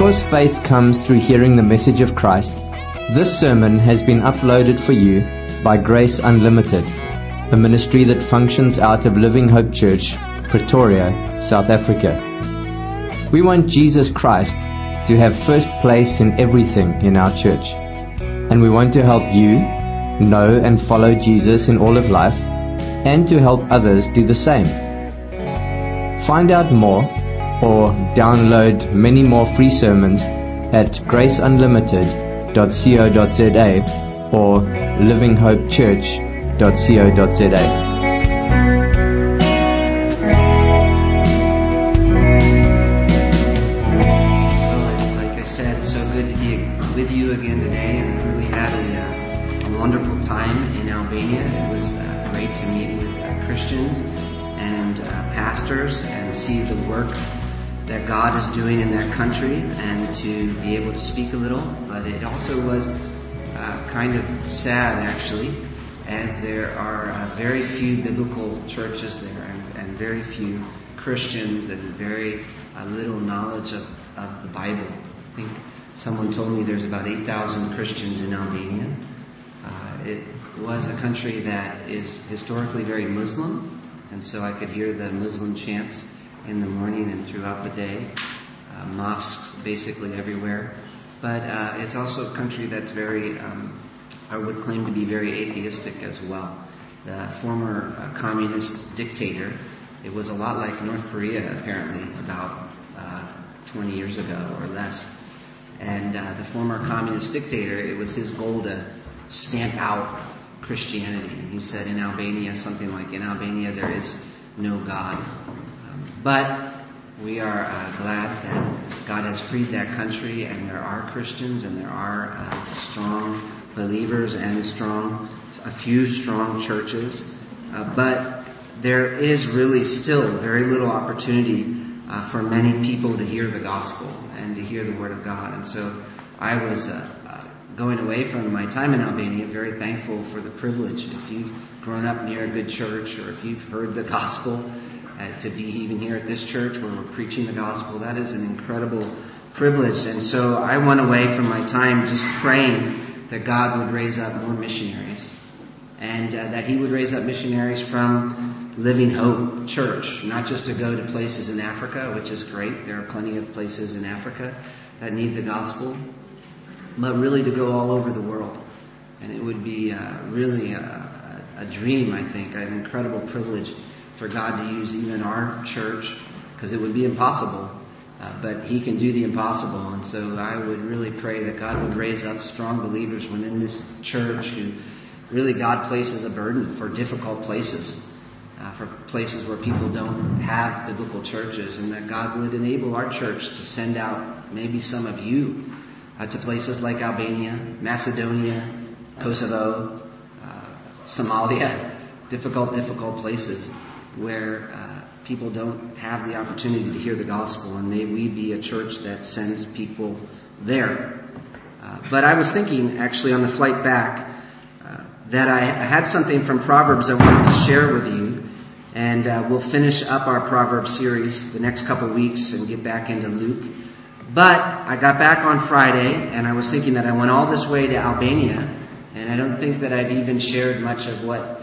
Because faith comes through hearing the message of Christ, this sermon has been uploaded for you by Grace Unlimited, a ministry that functions out of Living Hope Church, Pretoria, South Africa. We want Jesus Christ to have first place in everything in our church, and we want to help you know and follow Jesus in all of life, and to help others do the same. Find out more or download many more free sermons at graceunlimited.co.za or livinghopechurch.co.za. Wonderful time in Albania. It was great to meet with Christians and pastors and see the work that God is doing in that country and to be able to speak a little. But it also was kind of sad, actually, as there are very few biblical churches there and very few Christians and very little knowledge of the Bible. I think someone told me there's about 8,000 Christians in Albania. It was a country that is historically very Muslim, and so I could hear the Muslim chants in the morning and throughout the day. Mosques basically everywhere. But it's also a country that's very, I would claim to be very atheistic as well. The former communist dictator, it was a lot like North Korea apparently about 20 years ago or less. And the former communist dictator, it was his goal to stamp out Christianity. And he said in Albania, something like, in Albania there is no God. But we are glad that God has freed that country, and there are Christians and there are strong believers and a few strong churches. But there is really still very little opportunity for many people to hear the gospel and to hear the word of God. And so I was going away from my time in Albania, very thankful for the privilege. If you've grown up near a good church, or if you've heard the gospel, to be even here at this church where we're preaching the gospel, that is an incredible privilege. And so I went away from my time just praying that God would raise up more missionaries, and that He would raise up missionaries from Living Hope Church, not just to go to places in Africa, which is great. There are plenty of places in Africa that need the gospel, but really to go all over the world. And it would be really a dream, I think, an incredible privilege for God to use even our church, because it would be impossible, but He can do the impossible. And so I would really pray that God would raise up strong believers within this church who really God places a burden for difficult places, for places where people don't have biblical churches, and that God would enable our church to send out maybe some of you to places like Albania, Macedonia, Kosovo, Somalia, difficult places where people don't have the opportunity to hear the gospel, and may we be a church that sends people there. But I was thinking, actually, on the flight back, that I had something from Proverbs I wanted to share with you, and we'll finish up our Proverbs series the next couple weeks and get back into Luke. But I got back on Friday, and I was thinking that I went all this way to Albania, and I don't think that I've even shared much of what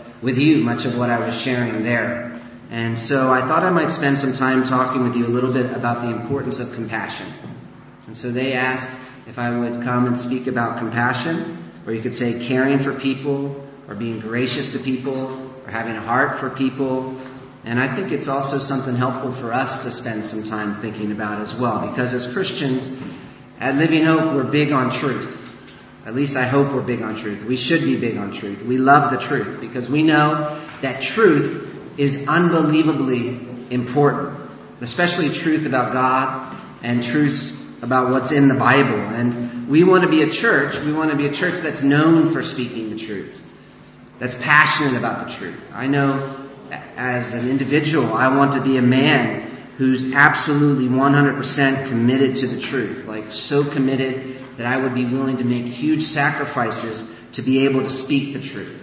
I was sharing there. And so I thought I might spend some time talking with you a little bit about the importance of compassion. And so they asked if I would come and speak about compassion, or you could say caring for people, or being gracious to people, or having a heart for people. And I think it's also something helpful for us to spend some time thinking about as well. Because as Christians, at Living Hope, we're big on truth. At least I hope we're big on truth. We should be big on truth. We love the truth because we know that truth is unbelievably important. Especially truth about God and truth about what's in the Bible. And we want to be a church that's known for speaking the truth. That's passionate about the truth. I know as an individual, I want to be a man who's absolutely 100% committed to the truth. Like so committed that I would be willing to make huge sacrifices to be able to speak the truth.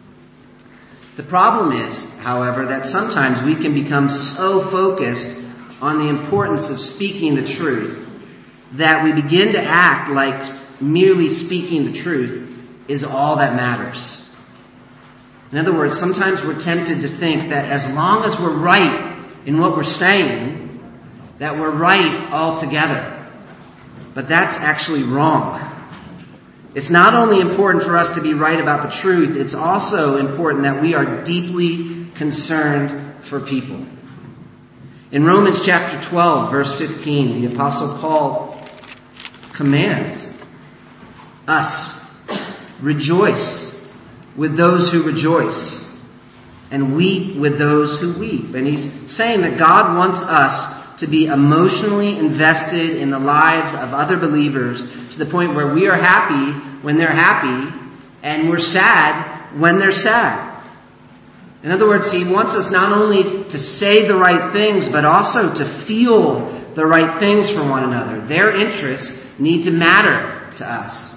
The problem is, however, that sometimes we can become so focused on the importance of speaking the truth that we begin to act like merely speaking the truth is all that matters. In other words, sometimes we're tempted to think that as long as we're right in what we're saying, that we're right altogether. But that's actually wrong. It's not only important for us to be right about the truth, it's also important that we are deeply concerned for people. In Romans chapter 12, verse 15, the Apostle Paul commands us, rejoice with those who rejoice, and weep with those who weep. And he's saying that God wants us to be emotionally invested in the lives of other believers to the point where we are happy when they're happy and we're sad when they're sad. In other words, he wants us not only to say the right things, but also to feel the right things for one another. Their interests need to matter to us.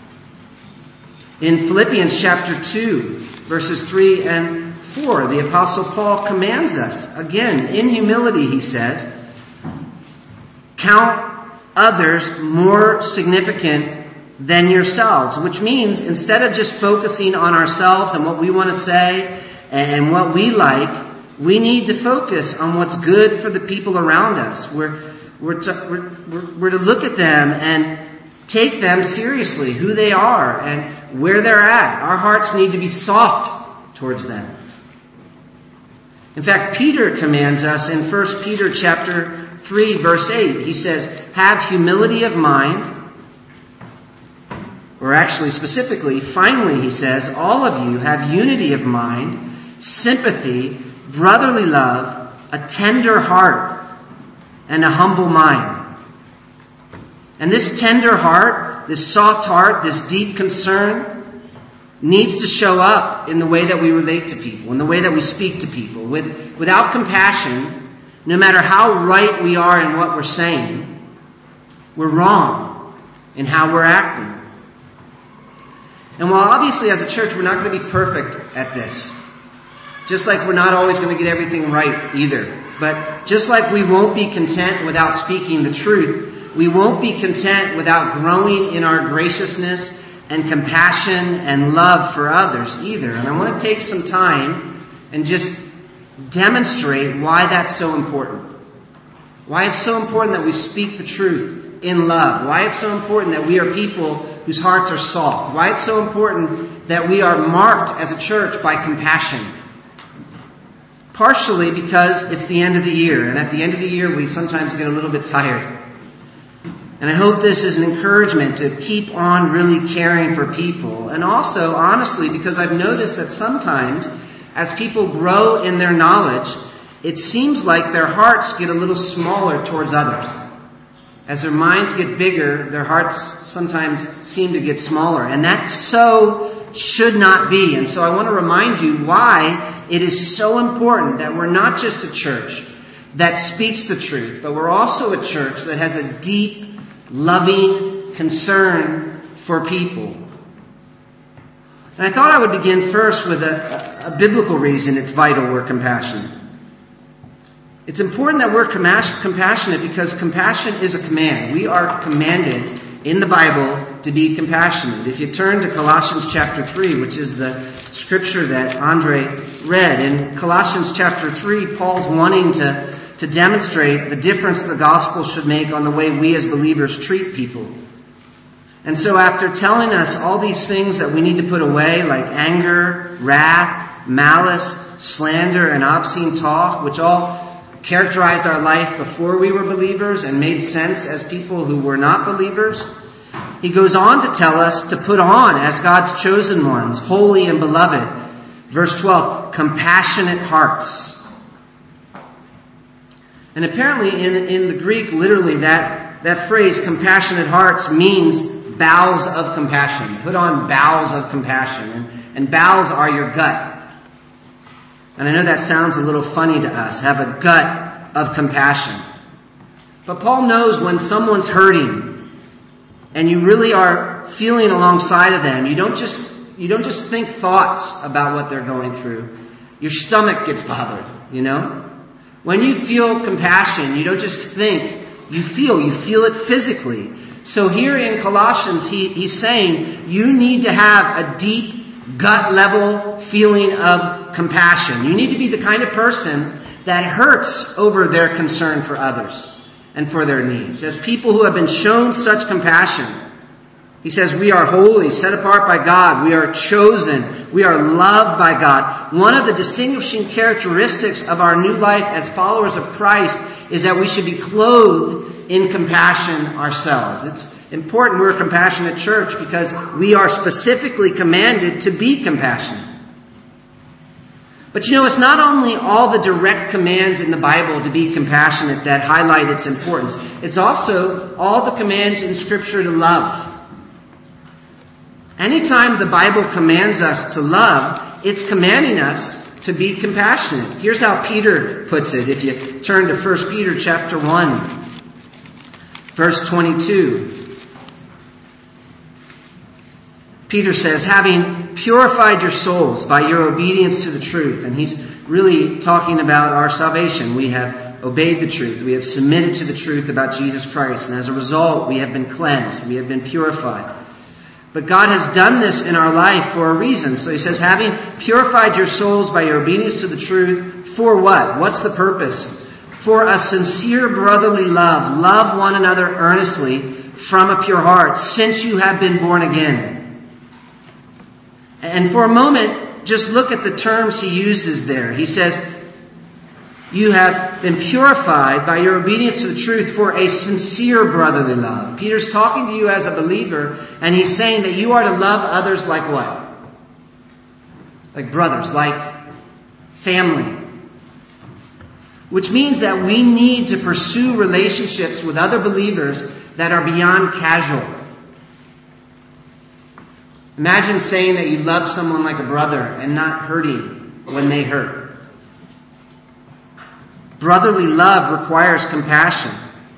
In Philippians chapter 2, verses 3 and 4, the Apostle Paul commands us, again, in humility, he says, count others more significant than yourselves, which means instead of just focusing on ourselves and what we want to say and what we like, we need to focus on what's good for the people around us. We're to look at them and take them seriously, who they are and where they're at. Our hearts need to be soft towards them. In fact, Peter commands us in 1 Peter chapter 3, verse 8. He says, have humility of mind. Or actually, specifically, finally, he says, all of you have unity of mind, sympathy, brotherly love, a tender heart, and a humble mind. And this tender heart, this soft heart, this deep concern needs to show up in the way that we relate to people, in the way that we speak to people. Without compassion, no matter how right we are in what we're saying, we're wrong in how we're acting. And while obviously as a church we're not going to be perfect at this, just like we're not always going to get everything right either, but just like we won't be content without speaking the truth, we won't be content without growing in our graciousness and compassion and love for others either. And I want to take some time and just demonstrate why that's so important. Why it's so important that we speak the truth in love. Why it's so important that we are people whose hearts are soft. Why it's so important that we are marked as a church by compassion. Partially because it's the end of the year. And at the end of the year we sometimes get a little bit tired. And I hope this is an encouragement to keep on really caring for people. And also, honestly, because I've noticed that sometimes as people grow in their knowledge, it seems like their hearts get a little smaller towards others. As their minds get bigger, their hearts sometimes seem to get smaller. And that so should not be. And so I want to remind you why it is so important that we're not just a church that speaks the truth, but we're also a church that has a deep, loving concern for people. And I thought I would begin first with a biblical reason it's vital we're compassionate. It's important that we're compassionate because compassion is a command. We are commanded in the Bible to be compassionate. If you turn to Colossians chapter 3, which is the scripture that Andre read, in Colossians chapter 3, Paul's wanting to demonstrate the difference the gospel should make on the way we as believers treat people. And so after telling us all these things that we need to put away, like anger, wrath, malice, slander, and obscene talk, which all characterized our life before we were believers and made sense as people who were not believers, he goes on to tell us to put on, as God's chosen ones, holy and beloved. Verse 12, compassionate hearts. And apparently in the Greek, literally, that phrase, compassionate hearts, means bowels of compassion. Put on bowels of compassion. And bowels are your gut. And I know that sounds a little funny to us, have a gut of compassion. But Paul knows when someone's hurting and you really are feeling alongside of them, you don't just think thoughts about what they're going through. Your stomach gets bothered, you know? When you feel compassion, you don't just think you feel it physically. So here in Colossians, he's saying you need to have a deep gut level feeling of compassion. You need to be the kind of person that hurts over their concern for others and for their needs. As people who have been shown such compassion, he says we are holy, set apart by God. We are chosen. We are loved by God. One of the distinguishing characteristics of our new life as followers of Christ is that we should be clothed in compassion ourselves. It's important we're a compassionate church because we are specifically commanded to be compassionate. But it's not only all the direct commands in the Bible to be compassionate that highlight its importance. It's also all the commands in Scripture to love. Anytime the Bible commands us to love, it's commanding us to be compassionate. Here's how Peter puts it. If you turn to 1 Peter chapter 1, verse 22. Peter says, having purified your souls by your obedience to the truth. And he's really talking about our salvation. We have obeyed the truth. We have submitted to the truth about Jesus Christ. And as a result, we have been cleansed. We have been purified. But God has done this in our life for a reason. So he says, having purified your souls by your obedience to the truth, for what? What's the purpose? For a sincere brotherly love. Love one another earnestly from a pure heart, since you have been born again. And for a moment, just look at the terms he uses there. He says, you have been purified by your obedience to the truth for a sincere brotherly love. Peter's talking to you as a believer, and he's saying that you are to love others like what? Like brothers, like family. Which means that we need to pursue relationships with other believers that are beyond casual. Imagine saying that you love someone like a brother and not hurting when they hurt. Brotherly love requires compassion.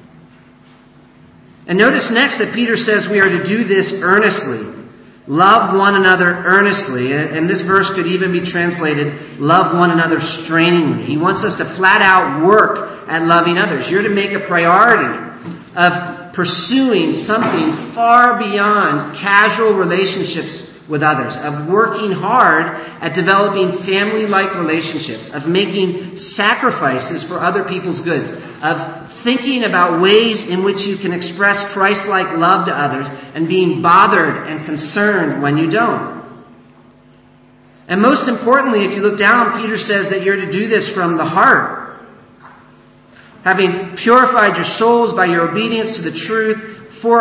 And notice next that Peter says we are to do this earnestly. Love one another earnestly. And this verse could even be translated, love one another strainingly. He wants us to flat out work at loving others. You're to make a priority of pursuing something far beyond casual relationships with others, of working hard at developing family-like relationships, of making sacrifices for other people's goods, of thinking about ways in which you can express Christ-like love to others and being bothered and concerned when you don't. And most importantly, if you look down, Peter says that you're to do this from the heart. Having purified your souls by your obedience to the truth for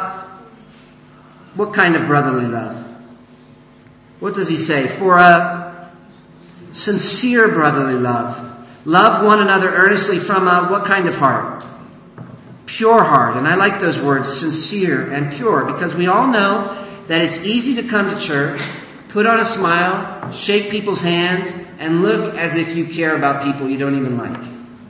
what kind of brotherly love? What does he say? For a sincere brotherly love. Love one another earnestly from what kind of heart? Pure heart. And I like those words, sincere and pure, because we all know that it's easy to come to church, put on a smile, shake people's hands, and look as if you care about people you don't even like.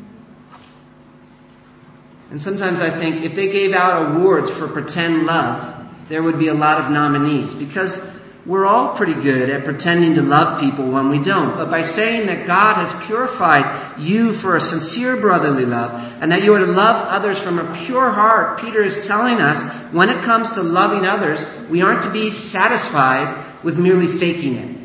And sometimes I think if they gave out awards for pretend love, there would be a lot of nominees, because we're all pretty good at pretending to love people when we don't. But by saying that God has purified you for a sincere brotherly love and that you are to love others from a pure heart, Peter is telling us when it comes to loving others, we aren't to be satisfied with merely faking it.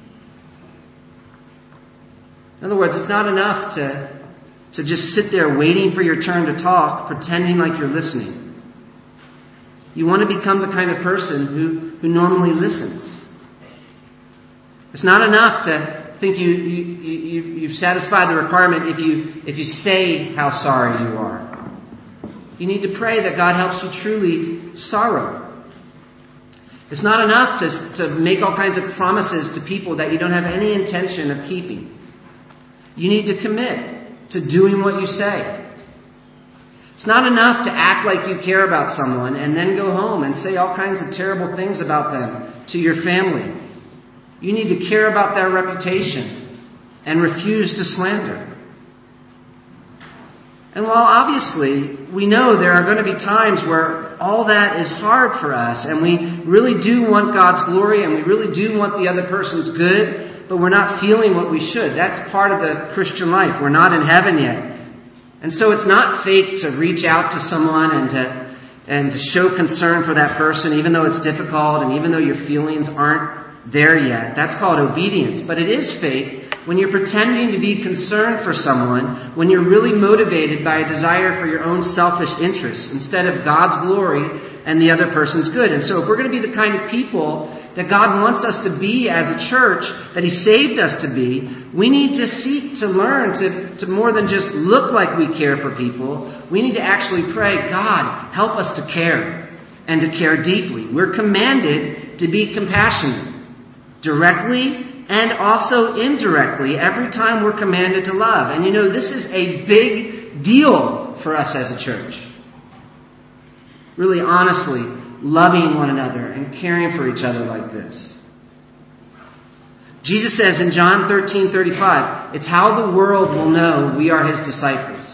In other words, it's not enough to just sit there waiting for your turn to talk, pretending like you're listening. You want to become the kind of person who normally listens. It's not enough to think you've satisfied the requirement if you say how sorry you are. You need to pray that God helps you truly sorrow. It's not enough to make all kinds of promises to people that you don't have any intention of keeping. You need to commit to doing what you say. It's not enough to act like you care about someone and then go home and say all kinds of terrible things about them to your family. You need to care about their reputation and refuse to slander. And while obviously we know there are going to be times where all that is hard for us and we really do want God's glory and we really do want the other person's good, but we're not feeling what we should. That's part of the Christian life. We're not in heaven yet. And so it's not fake to reach out to someone and to show concern for that person, even though it's difficult and even though your feelings aren't there yet. That's called obedience. But it is fake when you're pretending to be concerned for someone, when you're really motivated by a desire for your own selfish interests instead of God's glory and the other person's good. And so if we're going to be the kind of people that God wants us to be as a church, that He saved us to be, we need to seek to learn to more than just look like we care for people. We need to actually pray, God, help us to care and to care deeply. We're commanded to be compassionate, directly and also indirectly, every time we're commanded to love. And this is a big deal for us as a church. Really honestly, loving one another and caring for each other like this. Jesus says in John 13:35, it's how the world will know we are His disciples.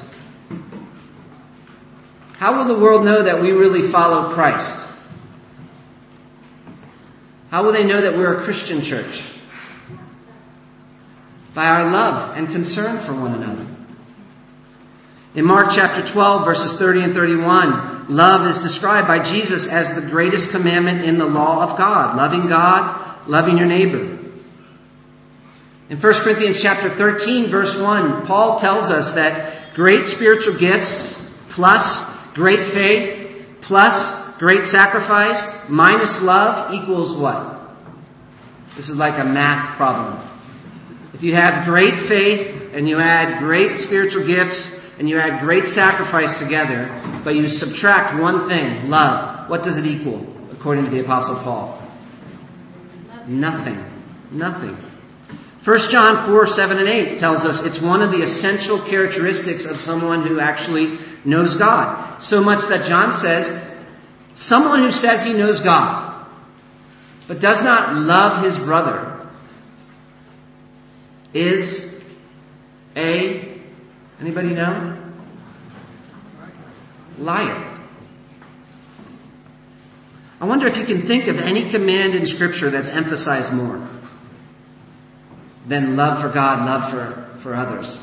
How will the world know that we really follow Christ? How will they know that we're a Christian church? By our love and concern for one another. In Mark chapter 12, verses 30 and 31, love is described by Jesus as the greatest commandment in the law of God. Loving your neighbor. In 1 Corinthians chapter 13, verse 1, Paul tells us that great spiritual gifts plus great faith plus great sacrifice minus love equals what? This is like a math problem. If you have great faith and you add great spiritual gifts and you add great sacrifice together, but you subtract one thing, love, what does it equal, according to the Apostle Paul? Nothing. 1 John 4, 7 and 8 tells us it's one of the essential characteristics of someone who actually knows God. So much that John says, someone who says he knows God, but does not love his brother, is anybody know? Liar. I wonder if you can think of any command in Scripture that's emphasized more than love for God, love for others.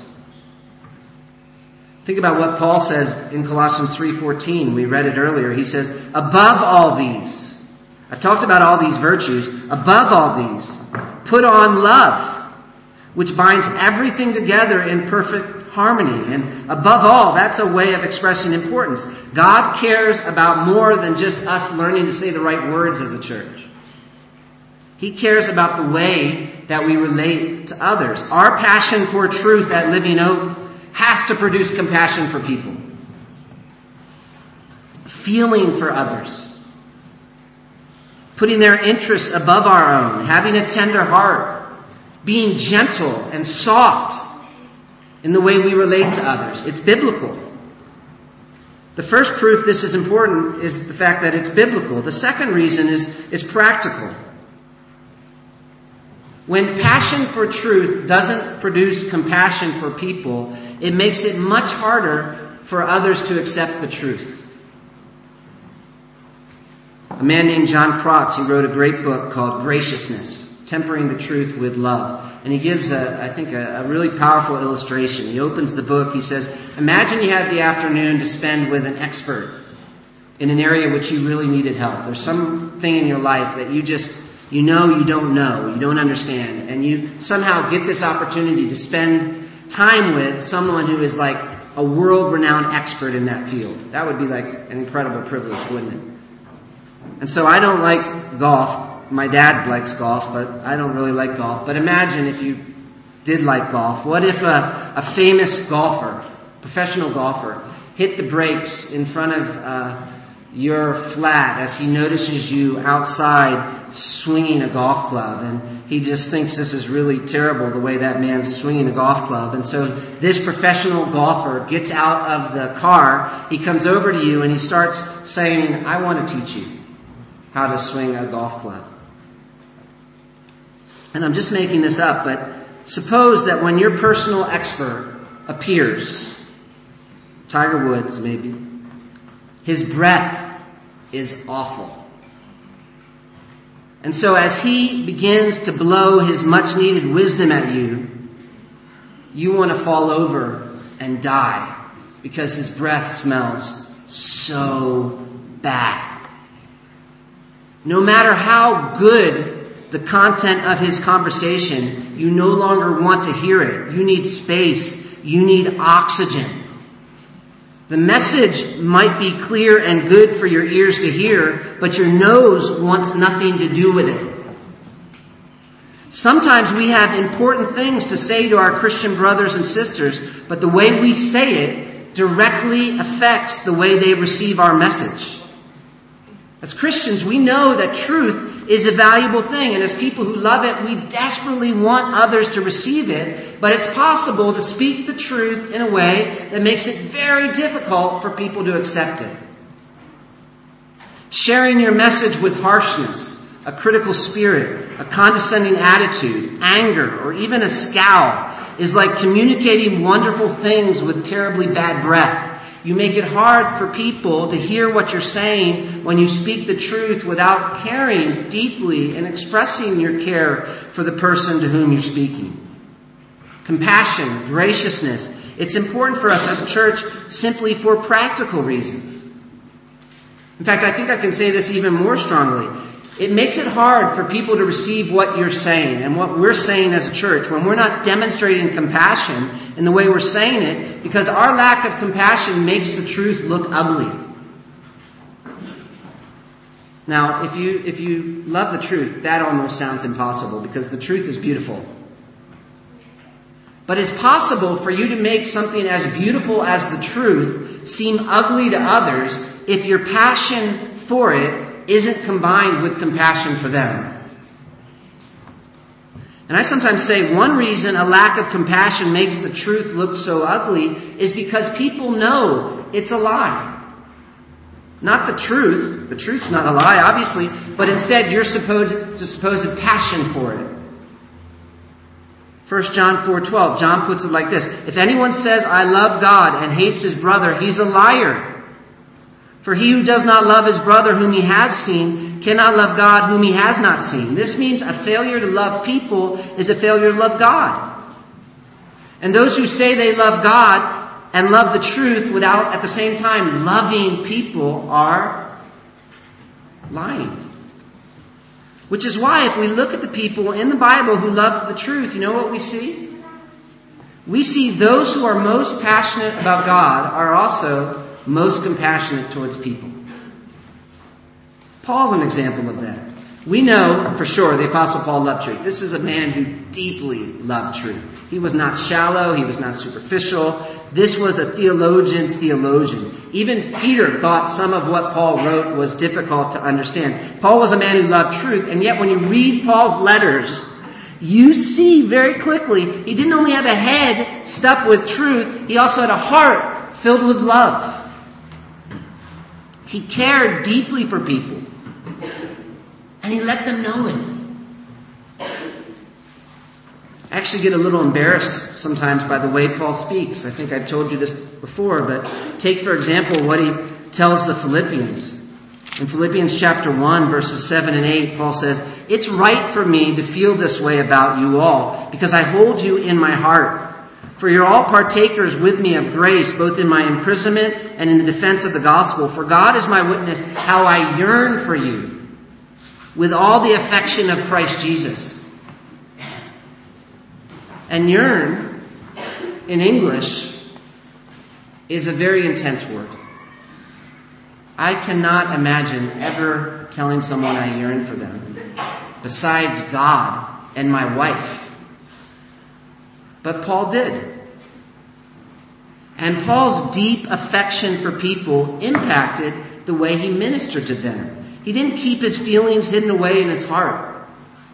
Think about what Paul says in Colossians 3:14. We read it earlier. He says, above all these, I've talked about all these virtues, above all these, put on love, which binds everything together in perfect harmony. And above all, that's a way of expressing importance. God cares about more than just us learning to say the right words as a church. He cares about the way that we relate to others. Our passion for truth at Living Oak has to produce compassion for people. Feeling for others. Putting their interests above our own. Having a tender heart. Being gentle and soft in the way we relate to others. It's biblical. The first proof this is important is the fact that it's biblical. The second reason is practical. When passion for truth doesn't produce compassion for people, it makes it much harder for others to accept the truth. A man named John Crotts, he wrote a great book called Graciousness, Tempering the Truth with Love. And he gives, a really powerful illustration. He opens the book, he says, imagine you had the afternoon to spend with an expert in an area which you really needed help. There's something in your life that you don't understand. And you somehow get this opportunity to spend time with someone who is like a world-renowned expert in that field. That would be like an incredible privilege, wouldn't it? And so I don't like golf. My dad likes golf, but I don't really like golf. But imagine if you did like golf. What if a famous golfer, professional golfer, hit the brakes in front of your flat as he notices you outside swinging a golf club, and he just thinks this is really terrible the way that man's swinging a golf club. And so this professional golfer gets out of the car, he comes over to you and he starts saying, I want to teach you how to swing a golf club. And I'm just making this up, but suppose that when your personal expert appears, Tiger Woods maybe, his breath is awful. And so as he begins to blow his much needed wisdom at you, you want to fall over and die because his breath smells so bad. No matter how good the content of his conversation, you no longer want to hear it. You need space. You need oxygen. The message might be clear and good for your ears to hear, but your nose wants nothing to do with it. Sometimes we have important things to say to our Christian brothers and sisters, but the way we say it directly affects the way they receive our message. As Christians, we know that truth is a valuable thing, and as people who love it, we desperately want others to receive it, but it's possible to speak the truth in a way that makes it very difficult for people to accept it. Sharing your message with harshness, a critical spirit, a condescending attitude, anger, or even a scowl is like communicating wonderful things with terribly bad breath. You make it hard for people to hear what you're saying when you speak the truth without caring deeply and expressing your care for the person to whom you're speaking. Compassion, graciousness, it's important for us as a church simply for practical reasons. In fact, I think I can say this even more strongly. It makes it hard for people to receive what you're saying and what we're saying as a church when we're not demonstrating compassion in the way we're saying it, because our lack of compassion makes the truth look ugly. Now, if you love the truth, that almost sounds impossible because the truth is beautiful. But it's possible for you to make something as beautiful as the truth seem ugly to others if your passion for it isn't combined with compassion for them. And I sometimes say one reason a lack of compassion makes the truth look so ugly is because people know it's a lie. Not the truth. The truth's not a lie, obviously, but instead your supposed passion for it. 1 John 4:12, John puts it like this: if anyone says, I love God, and hates his brother, he's a liar. For he who does not love his brother whom he has seen cannot love God whom he has not seen. This means a failure to love people is a failure to love God. And those who say they love God and love the truth without at the same time loving people are lying. Which is why if we look at the people in the Bible who love the truth, you know what we see? We see those who are most passionate about God are also most compassionate towards people. Paul's an example of that. We know for sure the Apostle Paul loved truth. This is a man who deeply loved truth. He was not shallow. He was not superficial. This was a theologian's theologian. Even Peter thought some of what Paul wrote was difficult to understand. Paul was a man who loved truth, and yet when you read Paul's letters, you see very quickly he didn't only have a head stuffed with truth, he also had a heart filled with love. He cared deeply for people. And he let them know it. I actually get a little embarrassed sometimes by the way Paul speaks. I think I've told you this before, but take, for example, what he tells the Philippians. In Philippians chapter 1, verses 7 and 8, Paul says, it's right for me to feel this way about you all, because I hold you in my heart. For you're all partakers with me of grace, both in my imprisonment and in the defense of the gospel. For God is my witness how I yearn for you with all the affection of Christ Jesus. And yearn, in English, is a very intense word. I cannot imagine ever telling someone I yearn for them, besides God and my wife. But Paul did. And Paul's deep affection for people impacted the way he ministered to them. He didn't keep his feelings hidden away in his heart.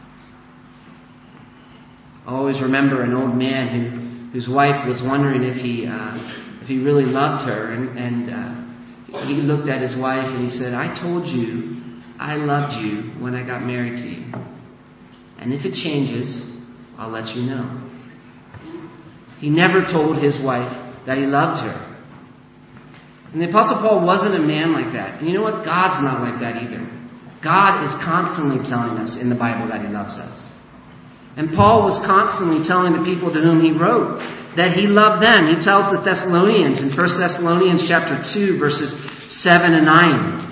I always remember an old man whose wife was wondering if he really loved her, and he looked at his wife and he said, I told you I loved you when I got married to you. And if it changes, I'll let you know. He never told his wife that he loved her. And the Apostle Paul wasn't a man like that. And you know what? God's not like that either. God is constantly telling us in the Bible that he loves us. And Paul was constantly telling the people to whom he wrote that he loved them. He tells the Thessalonians in 1 Thessalonians chapter 2, verses 7 and 9.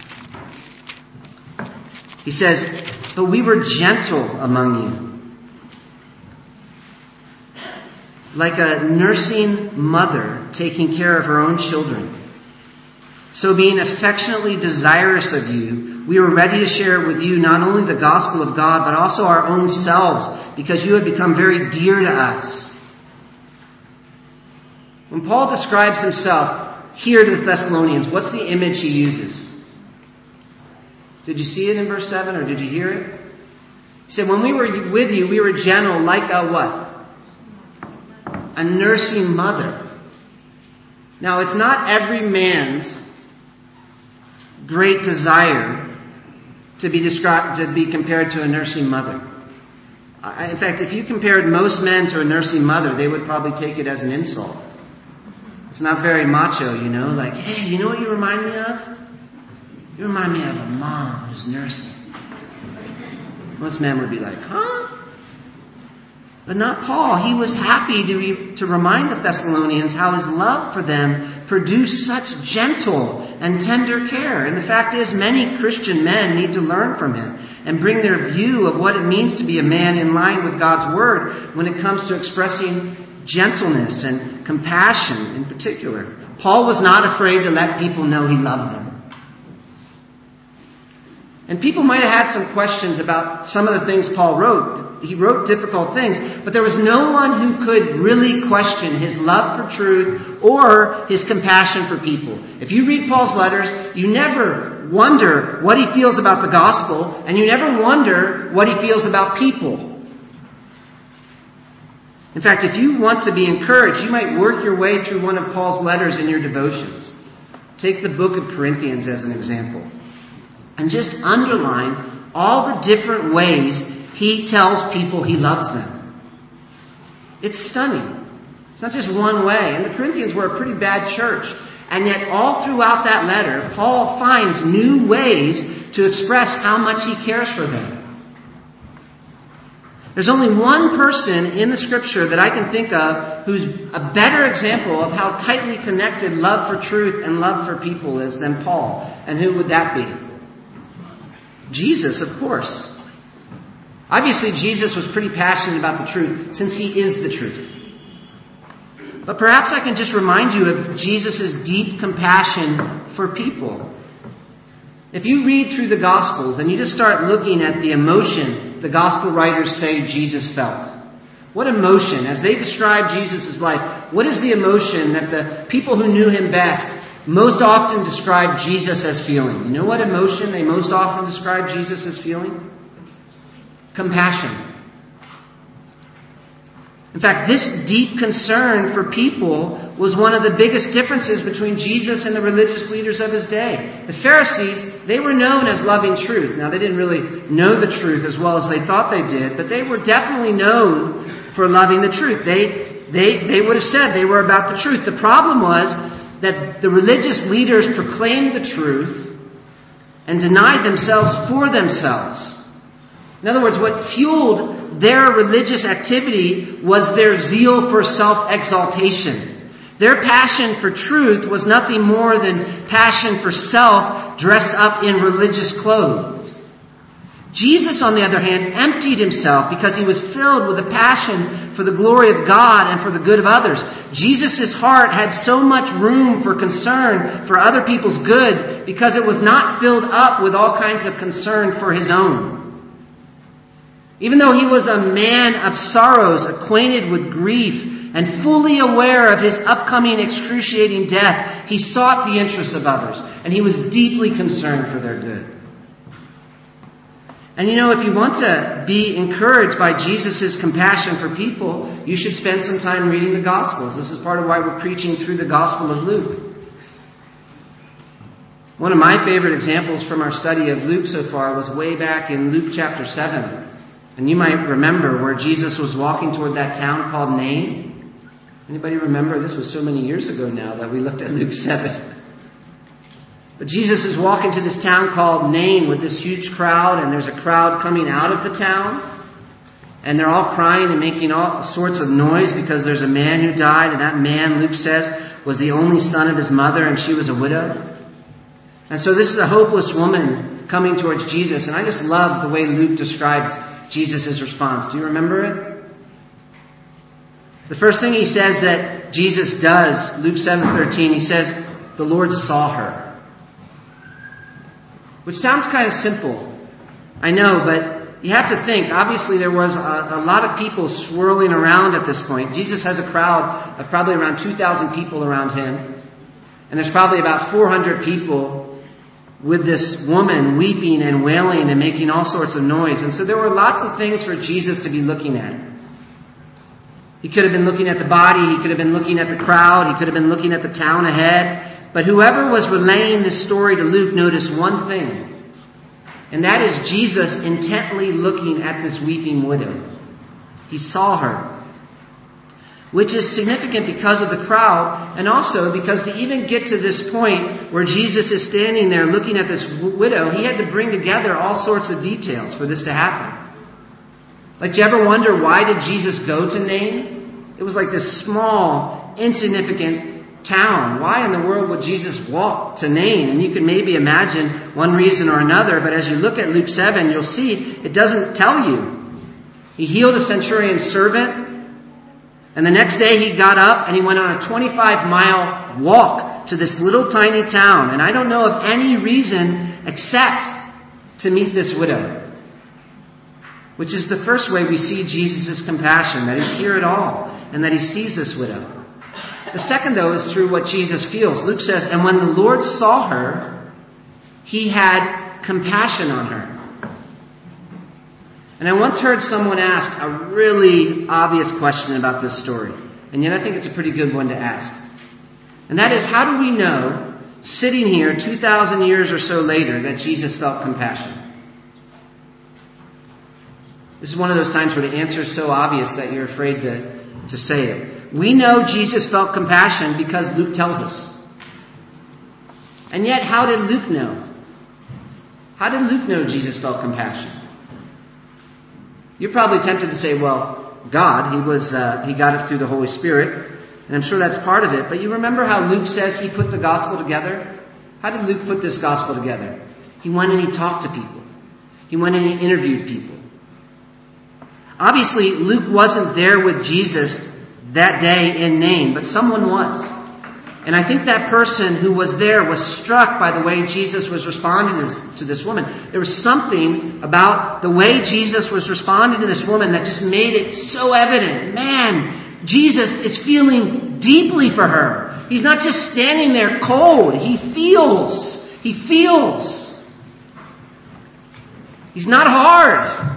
He says, "But we were gentle among you, like a nursing mother taking care of her own children. So being affectionately desirous of you, we were ready to share with you not only the gospel of God, but also our own selves, because you had become very dear to us." When Paul describes himself here to the Thessalonians, what's the image he uses? Did you see it in verse 7 or did you hear it? He said, when we were with you, we were gentle like a what? A nursing mother. Now, it's not every man's great desire to be compared to a nursing mother. In fact, if you compared most men to a nursing mother, they would probably take it as an insult. It's not very macho, like, hey, you know what you remind me of? You remind me of a mom who's nursing. Most men would be like, huh? But not Paul. He was happy to remind the Thessalonians how his love for them produced such gentle and tender care. And the fact is, many Christian men need to learn from him and bring their view of what it means to be a man in line with God's word when it comes to expressing gentleness and compassion in particular. Paul was not afraid to let people know he loved them. And people might have had some questions about some of the things Paul wrote. He wrote difficult things, but there was no one who could really question his love for truth or his compassion for people. If you read Paul's letters, you never wonder what he feels about the gospel, and you never wonder what he feels about people. In fact, if you want to be encouraged, you might work your way through one of Paul's letters in your devotions. Take the book of Corinthians as an example. And just underline all the different ways he tells people he loves them. It's stunning. It's not just one way. And the Corinthians were a pretty bad church. And yet all throughout that letter, Paul finds new ways to express how much he cares for them. There's only one person in the Scripture that I can think of who's a better example of how tightly connected love for truth and love for people is than Paul. And who would that be? Jesus, of course. Obviously, Jesus was pretty passionate about the truth, since he is the truth. But perhaps I can just remind you of Jesus' deep compassion for people. If you read through the Gospels and you just start looking at the emotion the Gospel writers say Jesus felt. What emotion, as they describe Jesus' life, what is the emotion that the people who knew him best most often describe Jesus as feeling? You know what emotion they most often describe Jesus as feeling? Compassion. In fact, this deep concern for people was one of the biggest differences between Jesus and the religious leaders of his day. The Pharisees, they were known as loving truth. Now, they didn't really know the truth as well as they thought they did, but they were definitely known for loving the truth. They would have said they were about the truth. The problem was that the religious leaders proclaimed the truth and denied themselves for themselves. In other words, what fueled their religious activity was their zeal for self-exaltation. Their passion for truth was nothing more than passion for self dressed up in religious clothes. Jesus, on the other hand, emptied himself because he was filled with a passion for the glory of God and for the good of others. Jesus' heart had so much room for concern for other people's good because it was not filled up with all kinds of concern for his own. Even though he was a man of sorrows, acquainted with grief, and fully aware of his upcoming excruciating death, he sought the interests of others, and he was deeply concerned for their good. And if you want to be encouraged by Jesus' compassion for people, you should spend some time reading the Gospels. This is part of why we're preaching through the Gospel of Luke. One of my favorite examples from our study of Luke so far was way back in Luke chapter 7. And you might remember where Jesus was walking toward that town called Nain. Anybody remember? This was so many years ago now that we looked at Luke 7. But Jesus is walking to this town called Nain with this huge crowd, and there's a crowd coming out of the town. And they're all crying and making all sorts of noise because there's a man who died. And that man, Luke says, was the only son of his mother, and she was a widow. And so this is a hopeless woman coming towards Jesus. And I just love the way Luke describes Jesus' response. Do you remember it? The first thing he says that Jesus does, Luke 7:13, he says, the Lord saw her. Which sounds kind of simple. I know, but you have to think, obviously there was a lot of people swirling around at this point. Jesus has a crowd of probably around 2,000 people around him. And there's probably about 400 people with this woman weeping and wailing and making all sorts of noise. And so there were lots of things for Jesus to be looking at. He could have been looking at the body. He could have been looking at the crowd. He could have been looking at the town ahead. But whoever was relaying this story to Luke noticed one thing. And that is Jesus intently looking at this weeping widow. He saw her. Which is significant because of the crowd, and also because to even get to this point where Jesus is standing there looking at this widow, he had to bring together all sorts of details for this to happen. Like, do you ever wonder, why did Jesus go to Nain? It was like this small, insignificant town. Why in the world would Jesus walk to Nain? And you can maybe imagine one reason or another, but as you look at Luke 7, you'll see it doesn't tell you. He healed a centurion's servant, and the next day he got up and he went on a 25-mile walk to this little tiny town. And I don't know of any reason except to meet this widow. Which is the first way we see Jesus' compassion, that he's here at all and that he sees this widow. The second, though, is through what Jesus feels. Luke says, and when the Lord saw her, he had compassion on her. And I once heard someone ask a really obvious question about this story. And yet I think it's a pretty good one to ask. And that is, how do we know, sitting here 2,000 years or so later, that Jesus felt compassion? This is one of those times where the answer is so obvious that you're afraid to say it. We know Jesus felt compassion because Luke tells us. And yet, how did Luke know? How did Luke know Jesus felt compassion? You're probably tempted to say, well, God, he got it through the Holy Spirit, and I'm sure that's part of it. But you remember how Luke says he put the gospel together? How did Luke put this gospel together? He went and he talked to people. He went and he interviewed people. Obviously, Luke wasn't there with Jesus that day in Nain, but someone was. And I think that person who was there was struck by the way Jesus was responding to this woman. There was something about the way Jesus was responding to this woman that just made it so evident. Man, Jesus is feeling deeply for her. He's not just standing there cold. He feels. He feels. He's not hard.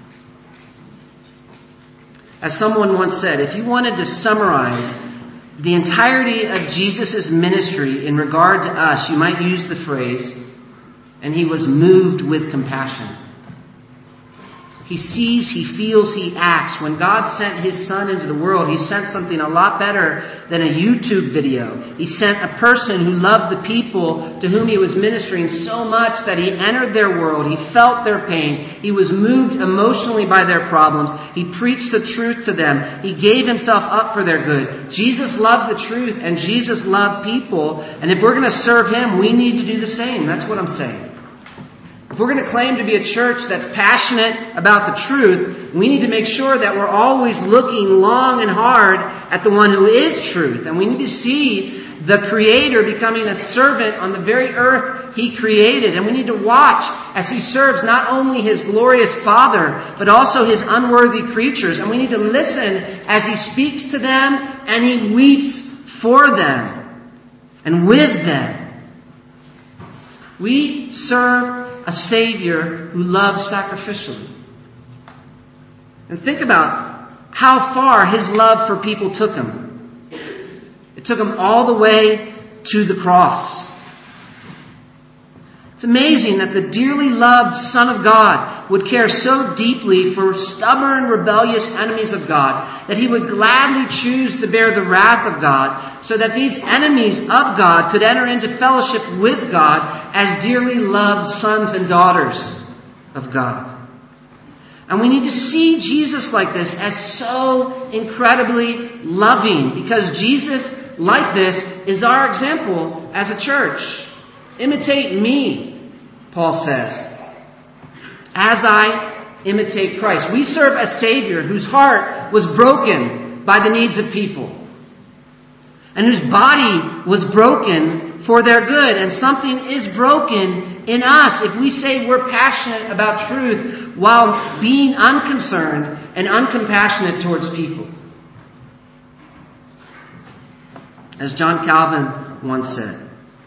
As someone once said, if you wanted to summarize the entirety of Jesus' ministry in regard to us, you might use the phrase, and he was moved with compassion. He sees, he feels, he acts. When God sent his Son into the world, he sent something a lot better than a YouTube video. He sent a person who loved the people to whom he was ministering so much that he entered their world. He felt their pain. He was moved emotionally by their problems. He preached the truth to them. He gave himself up for their good. Jesus loved the truth and Jesus loved people. And if we're going to serve him, we need to do the same. That's what I'm saying. If we're going to claim to be a church that's passionate about the truth, we need to make sure that we're always looking long and hard at the one who is truth. And we need to see the Creator becoming a servant on the very earth he created. And we need to watch as he serves not only his glorious Father, but also his unworthy creatures. And we need to listen as he speaks to them and he weeps for them and with them. We serve a Savior who loves sacrificially. And think about how far his love for people took him. It took him all the way to the cross. It's amazing that the dearly loved Son of God would care so deeply for stubborn, rebellious enemies of God that he would gladly choose to bear the wrath of God so that these enemies of God could enter into fellowship with God as dearly loved sons and daughters of God. And we need to see Jesus like this as so incredibly loving, because Jesus, like this, is our example as a church. Imitate me, Paul says, as I imitate Christ. We serve a Savior whose heart was broken by the needs of people, and whose body was broken for their good. And something is broken in us if we say we're passionate about truth while being unconcerned and uncompassionate towards people. As John Calvin once said,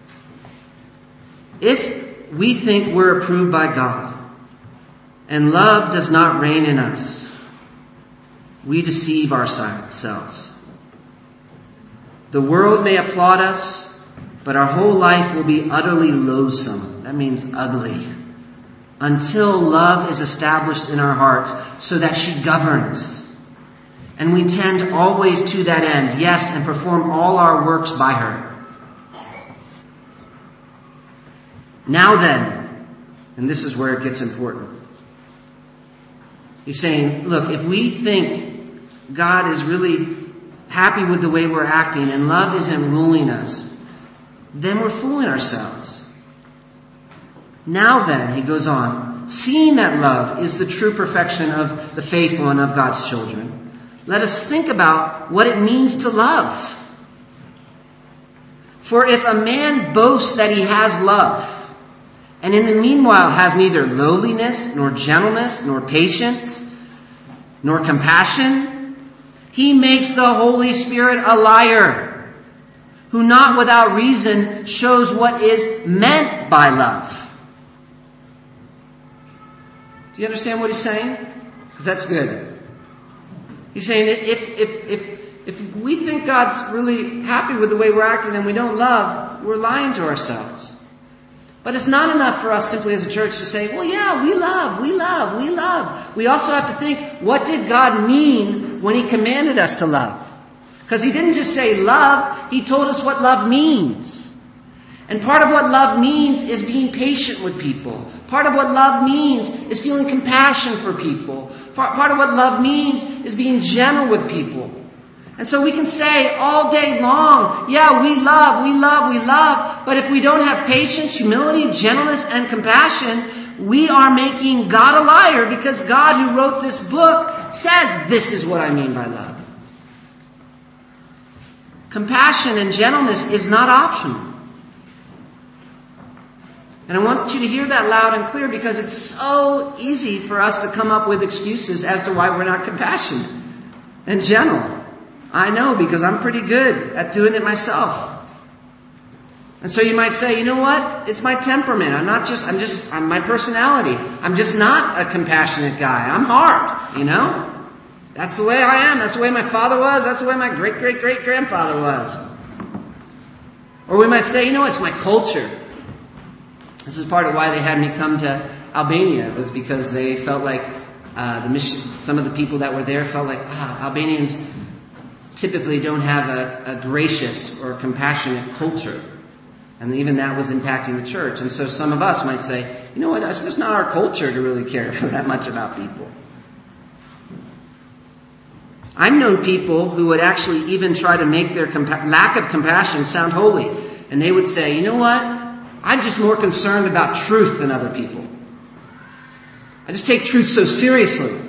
if we think we're approved by God and love does not reign in us, we deceive ourselves. The world may applaud us, but our whole life will be utterly loathsome. That means ugly. Until love is established in our hearts so that she governs. And we tend always to that end, yes, and perform all our works by her. Now then, and this is where it gets important. He's saying, look, if we think God is really happy with the way we're acting and love isn't ruling us, then we're fooling ourselves. Now then, he goes on, seeing that love is the true perfection of the faithful and of God's children, let us think about what it means to love. For if a man boasts that he has love, and in the meanwhile has neither lowliness, nor gentleness, nor patience, nor compassion, he makes the Holy Spirit a liar, who not without reason shows what is meant by love. Do you understand what he's saying? Because that's good. He's saying if we think God's really happy with the way we're acting and we don't love, we're lying to ourselves. But it's not enough for us simply as a church to say, well, yeah, we love. We also have to think, what did God mean when he commanded us to love? Because he didn't just say love, he told us what love means. And part of what love means is being patient with people. Part of what love means is feeling compassion for people. Part of what love means is being gentle with people. And so we can say all day long, yeah, we love. But if we don't have patience, humility, gentleness, and compassion, we are making God a liar, because God who wrote this book says this is what I mean by love. Compassion and gentleness is not optional. And I want you to hear that loud and clear, because it's so easy for us to come up with excuses as to why we're not compassionate and gentle. I know, because I'm pretty good at doing it myself. And so you might say, you know what? It's my temperament. I'm my personality. I'm just not a compassionate guy. I'm hard, you know? That's the way I am. That's the way my father was. That's the way my great-great-great-grandfather was. Or we might say, you know, it's my culture. This is part of why they had me come to Albania. It was because they felt like some of the people that were there felt like Albanians typically don't have a gracious or compassionate culture. And even that was impacting the church. And so some of us might say, you know what, it's just not our culture to really care that much about people. I've known people who would actually even try to make their lack of compassion sound holy. And they would say, you know what, I'm just more concerned about truth than other people. I just take truth so seriously.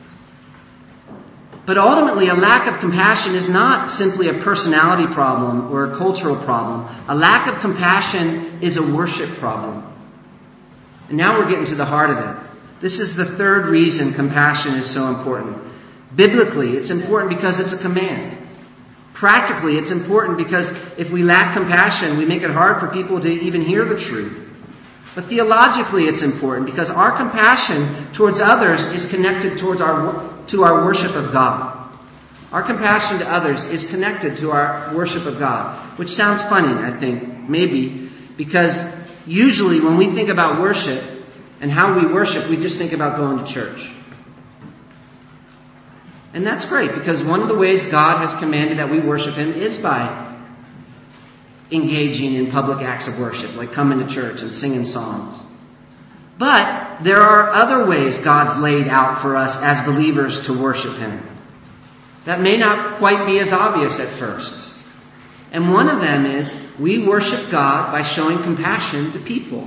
But ultimately, a lack of compassion is not simply a personality problem or a cultural problem. A lack of compassion is a worship problem. And now we're getting to the heart of it. This is the third reason compassion is so important. Biblically, it's important because it's a command. Practically, it's important because if we lack compassion, we make it hard for people to even hear the truth. But theologically, it's important because our compassion towards others is connected to our worship of God. Our compassion to others is connected to our worship of God, which sounds funny, I think, maybe, because usually when we think about worship and how we worship, we just think about going to church. And that's great, because one of the ways God has commanded that we worship Him is by engaging in public acts of worship, like coming to church and singing songs. But there are other ways God's laid out for us as believers to worship Him that may not quite be as obvious at first. And one of them is we worship God by showing compassion to people.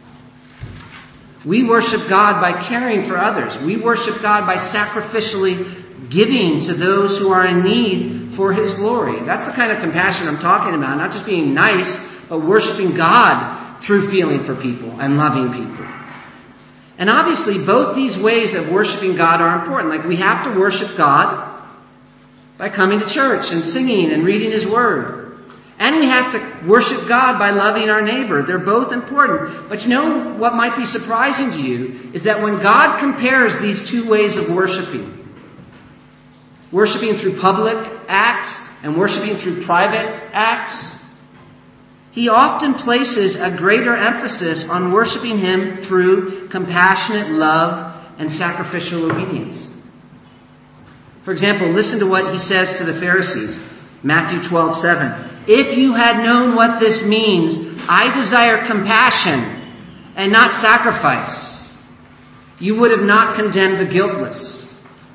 We worship God by caring for others. We worship God by sacrificially giving to those who are in need for His glory. That's the kind of compassion I'm talking about. Not just being nice, but worshiping God through feeling for people and loving people. And obviously, both these ways of worshiping God are important. Like, we have to worship God by coming to church and singing and reading His Word. And we have to worship God by loving our neighbor. They're both important. But you know what might be surprising to you is that when God compares these two ways of worshiping through public acts and worshiping through private acts, He often places a greater emphasis on worshiping Him through compassionate love and sacrificial obedience. For example, listen to what He says to the Pharisees. Matthew 12:7. If you had known what this means, I desire compassion and not sacrifice, you would have not condemned the guiltless.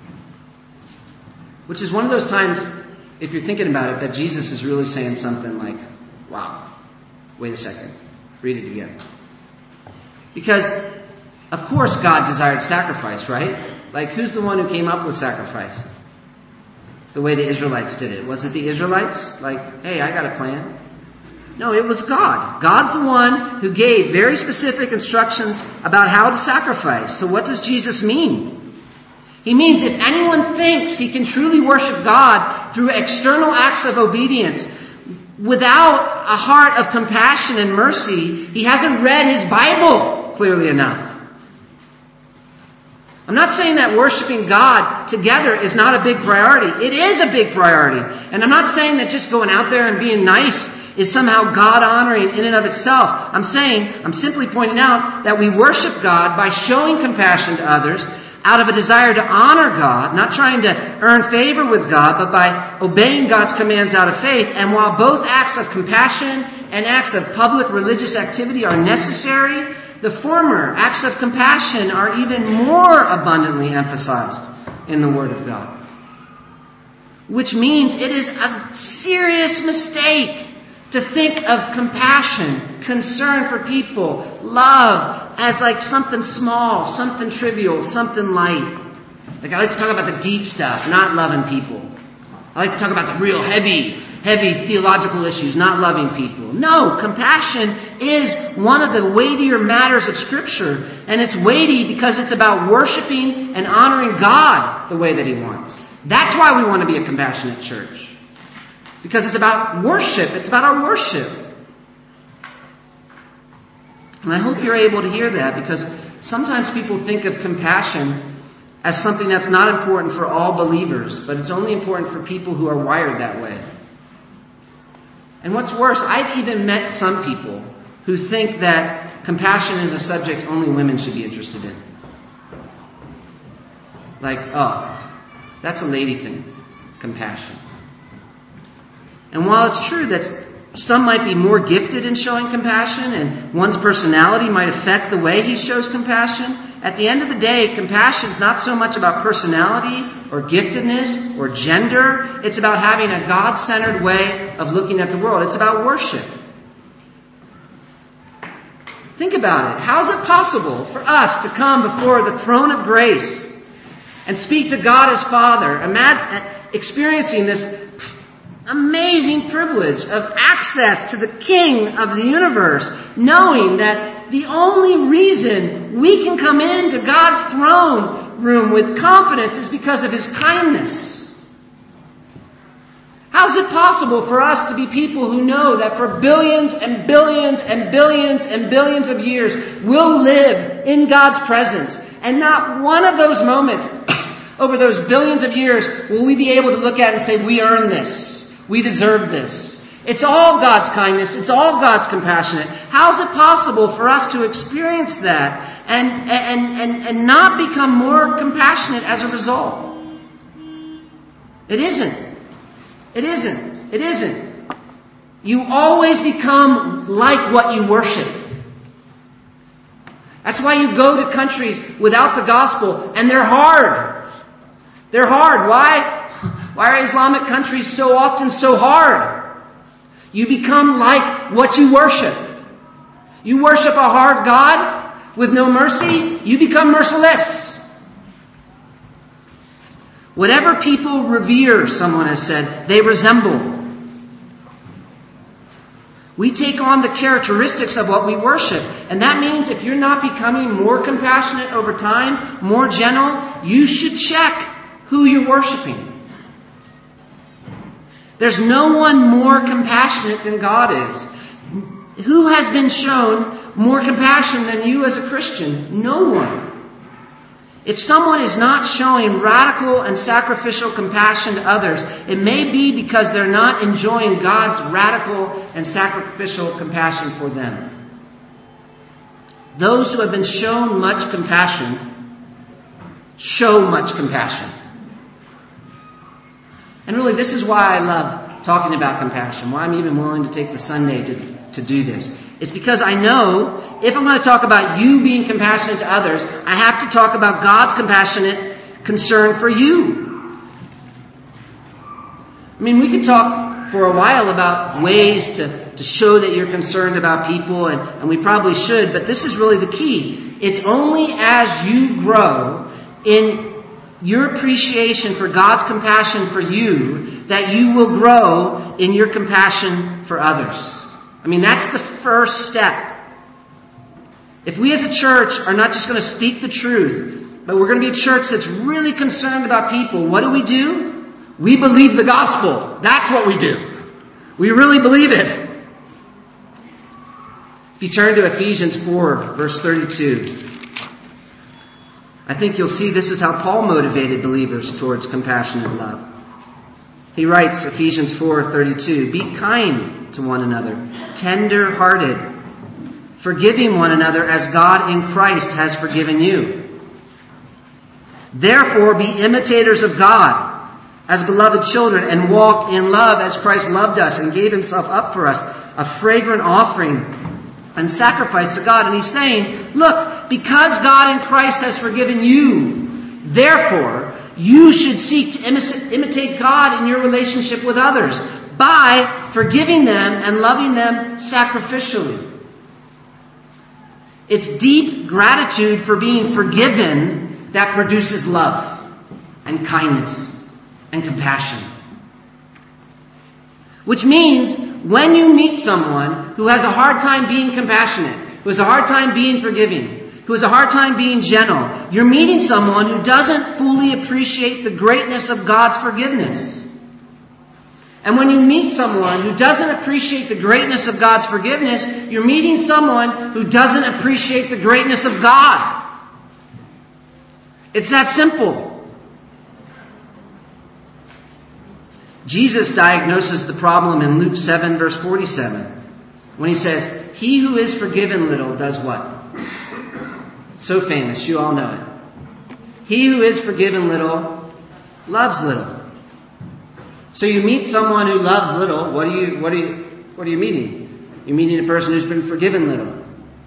Which is one of those times, if you're thinking about it, that Jesus is really saying something like, wow, wait a second, read it again. Because, of course, God desired sacrifice, right? Like, who's the one who came up with sacrifice? The way the Israelites did it. Was it the Israelites? Like, hey, I got a plan. No, it was God. God's the one who gave very specific instructions about how to sacrifice. So what does Jesus mean? He means if anyone thinks he can truly worship God through external acts of obedience without a heart of compassion and mercy, he hasn't read his Bible clearly enough. I'm not saying that worshiping God together is not a big priority. It is a big priority. And I'm not saying that just going out there and being nice is somehow God-honoring in and of itself. I'm simply pointing out that we worship God by showing compassion to others out of a desire to honor God, not trying to earn favor with God, but by obeying God's commands out of faith. And while both acts of compassion and acts of public religious activity are necessary, the former, acts of compassion, are even more abundantly emphasized in the Word of God. Which means it is a serious mistake to think of compassion, concern for people, love as like something small, something trivial, something light. Like, I like to talk about the deep stuff, not loving people. I like to talk about the real heavy theological issues, not loving people. No, compassion is one of the weightier matters of Scripture. And it's weighty because it's about worshiping and honoring God the way that He wants. That's why we want to be a compassionate church. Because it's about worship. It's about our worship. And I hope you're able to hear that, because sometimes people think of compassion as something that's not important for all believers, but it's only important for people who are wired that way. And what's worse, I've even met some people who think that compassion is a subject only women should be interested in. Like, oh, that's a lady thing, compassion. And while it's true that some might be more gifted in showing compassion and one's personality might affect the way he shows compassion, at the end of the day, compassion is not so much about personality or giftedness or gender. It's about having a God-centered way of looking at the world. It's about worship. Think about it. How is it possible for us to come before the throne of grace and speak to God as Father, experiencing this amazing privilege of access to the King of the universe, knowing that the only reason we can come into God's throne room with confidence is because of His kindness? How is it possible for us to be people who know that for billions and billions and billions and billions of years we'll live in God's presence, and not one of those moments over those billions of years will we be able to look at and say, we earned this, we deserve this? It's all God's kindness. It's all God's compassionate. How is it possible for us to experience that and not become more compassionate as a result? It isn't. It isn't. It isn't. You always become like what you worship. That's why you go to countries without the gospel, and they're hard. They're hard. Why? Why are Islamic countries so often so hard? You become like what you worship. You worship a hard God with no mercy, you become merciless. Whatever people revere, someone has said, they resemble. We take on the characteristics of what we worship. And that means if you're not becoming more compassionate over time, more gentle, you should check who you're worshiping. There's no one more compassionate than God is. Who has been shown more compassion than you as a Christian? No one. If someone is not showing radical and sacrificial compassion to others, it may be because they're not enjoying God's radical and sacrificial compassion for them. Those who have been shown much compassion show much compassion. And really, this is why I love talking about compassion, why I'm even willing to take the Sunday to do this. It's because I know if I'm going to talk about you being compassionate to others, I have to talk about God's compassionate concern for you. I mean, we could talk for a while about ways to show that you're concerned about people, and we probably should, but this is really the key. It's only as you grow in your appreciation for God's compassion for you that you will grow in your compassion for others. I mean, that's the first step. If we as a church are not just going to speak the truth, but we're going to be a church that's really concerned about people, what do? We believe the gospel. That's what we do. We really believe it. If you turn to Ephesians 4, verse 32, I think you'll see this is how Paul motivated believers towards compassionate love. He writes, Ephesians 4:32, be kind to one another, tender-hearted, forgiving one another as God in Christ has forgiven you. Therefore, be imitators of God as beloved children and walk in love as Christ loved us and gave himself up for us, a fragrant offering and sacrifice to God. And he's saying, look, because God in Christ has forgiven you, therefore, you should seek to imitate God in your relationship with others by forgiving them and loving them sacrificially. It's deep gratitude for being forgiven that produces love and kindness and compassion. Which means when you meet someone who has a hard time being compassionate, who has a hard time being forgiving, who has a hard time being gentle, you're meeting someone who doesn't fully appreciate the greatness of God's forgiveness. And when you meet someone who doesn't appreciate the greatness of God's forgiveness, you're meeting someone who doesn't appreciate the greatness of God. It's that simple. Jesus diagnoses the problem in Luke 7, verse 47, when he says, he who is forgiven little does what? So famous, you all know it. He who is forgiven little loves little. So you meet someone who loves little, what are you meeting? You're meeting a person who's been forgiven little.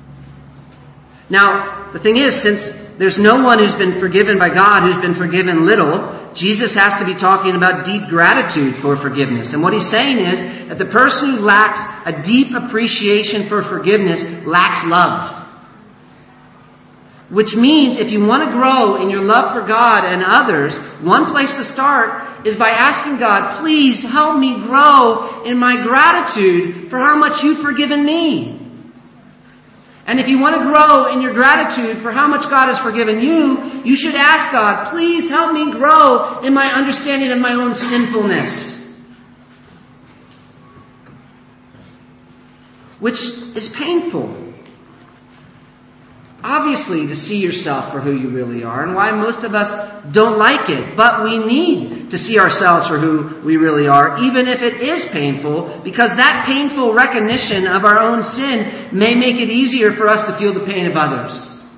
Now, the thing is, since there's no one who's been forgiven by God who's been forgiven little, Jesus has to be talking about deep gratitude for forgiveness. And what he's saying is that the person who lacks a deep appreciation for forgiveness lacks love. Which means if you want to grow in your love for God and others, one place to start is by asking God, please help me grow in my gratitude for how much you've forgiven me. And if you want to grow in your gratitude for how much God has forgiven you, you should ask God, please help me grow in my understanding of my own sinfulness. Which is painful. Obviously, to see yourself for who you really are, and why most of us don't like it. But we need to see ourselves for who we really are, even if it is painful, because that painful recognition of our own sin may make it easier for us to feel the pain of others.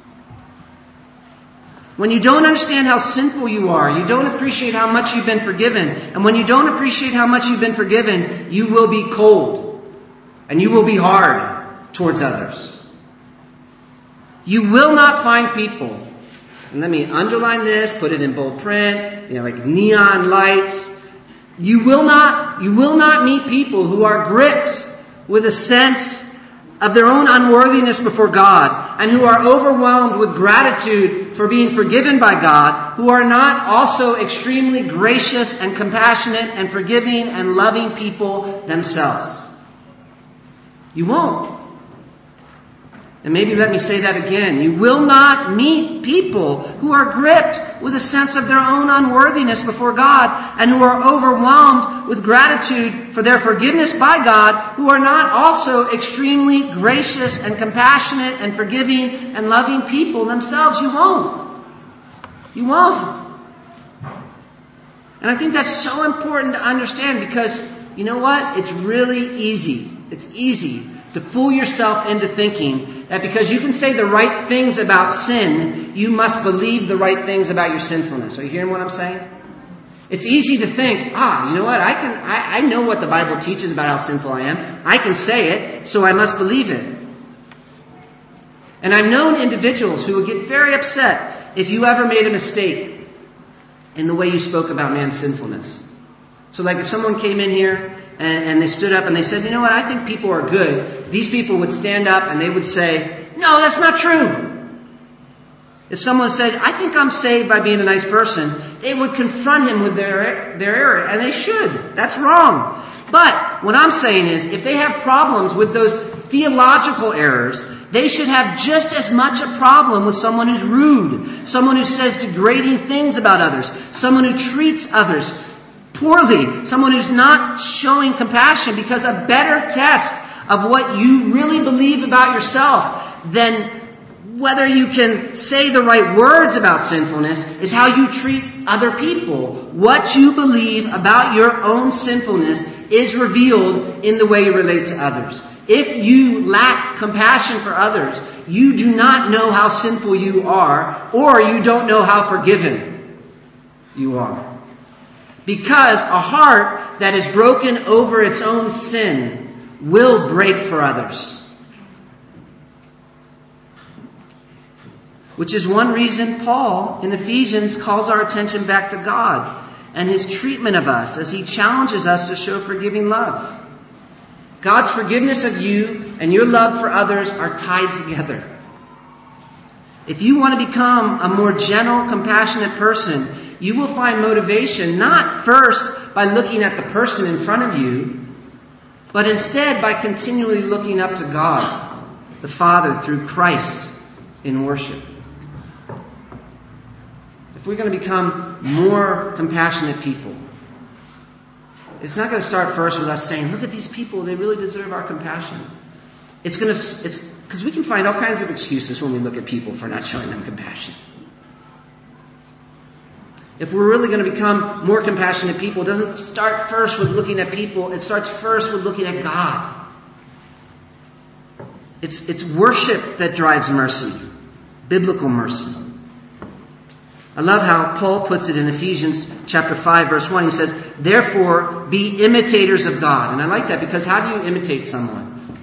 When you don't understand how sinful you are, you don't appreciate how much you've been forgiven. And when you don't appreciate how much you've been forgiven, you will be cold. And you will be hard towards others. You will not find people, and let me underline this, put it in bold print, like neon lights. You will not meet people who are gripped with a sense of their own unworthiness before God, and who are overwhelmed with gratitude for being forgiven by God, who are not also extremely gracious and compassionate and forgiving and loving people themselves. You won't. And maybe let me say that again. You will not meet people who are gripped with a sense of their own unworthiness before God and who are overwhelmed with gratitude for their forgiveness by God, who are not also extremely gracious and compassionate and forgiving and loving people themselves. You won't. You won't. And I think that's so important to understand, because you know what? It's really easy. It's easy to fool yourself into thinking that because you can say the right things about sin, you must believe the right things about your sinfulness. Are you hearing what I'm saying? It's easy to think, you know what? I know what the Bible teaches about how sinful I am. I can say it, so I must believe it. And I've known individuals who would get very upset if you ever made a mistake in the way you spoke about man's sinfulness. So like if someone came in here and they stood up and they said, you know what, I think people are good. These people would stand up and they would say, no, that's not true. If someone said, I think I'm saved by being a nice person, they would confront him with their error, and they should. That's wrong. But what I'm saying is, if they have problems with those theological errors, they should have just as much a problem with someone who's rude, someone who says degrading things about others, someone who treats others poorly, someone who's not showing compassion, because a better test of what you really believe about yourself than whether you can say the right words about sinfulness is how you treat other people. What you believe about your own sinfulness is revealed in the way you relate to others. If you lack compassion for others, you do not know how sinful you are, or you don't know how forgiven you are. Because a heart that is broken over its own sin will break for others. Which is one reason Paul in Ephesians calls our attention back to God and His treatment of us as he challenges us to show forgiving love. God's forgiveness of you and your love for others are tied together. If you want to become a more gentle, compassionate person, you will find motivation not first by looking at the person in front of you, but instead by continually looking up to God, the Father, through Christ in worship. If we're going to become more compassionate people, it's not going to start first with us saying, look at these people, they really deserve our compassion. It's because we can find all kinds of excuses when we look at people for not showing them compassion. If we're really going to become more compassionate people, it doesn't start first with looking at people. It starts first with looking at God. It's worship that drives mercy, biblical mercy. I love how Paul puts it in Ephesians chapter 5, verse 1. He says, therefore, be imitators of God. And I like that, because how do you imitate someone?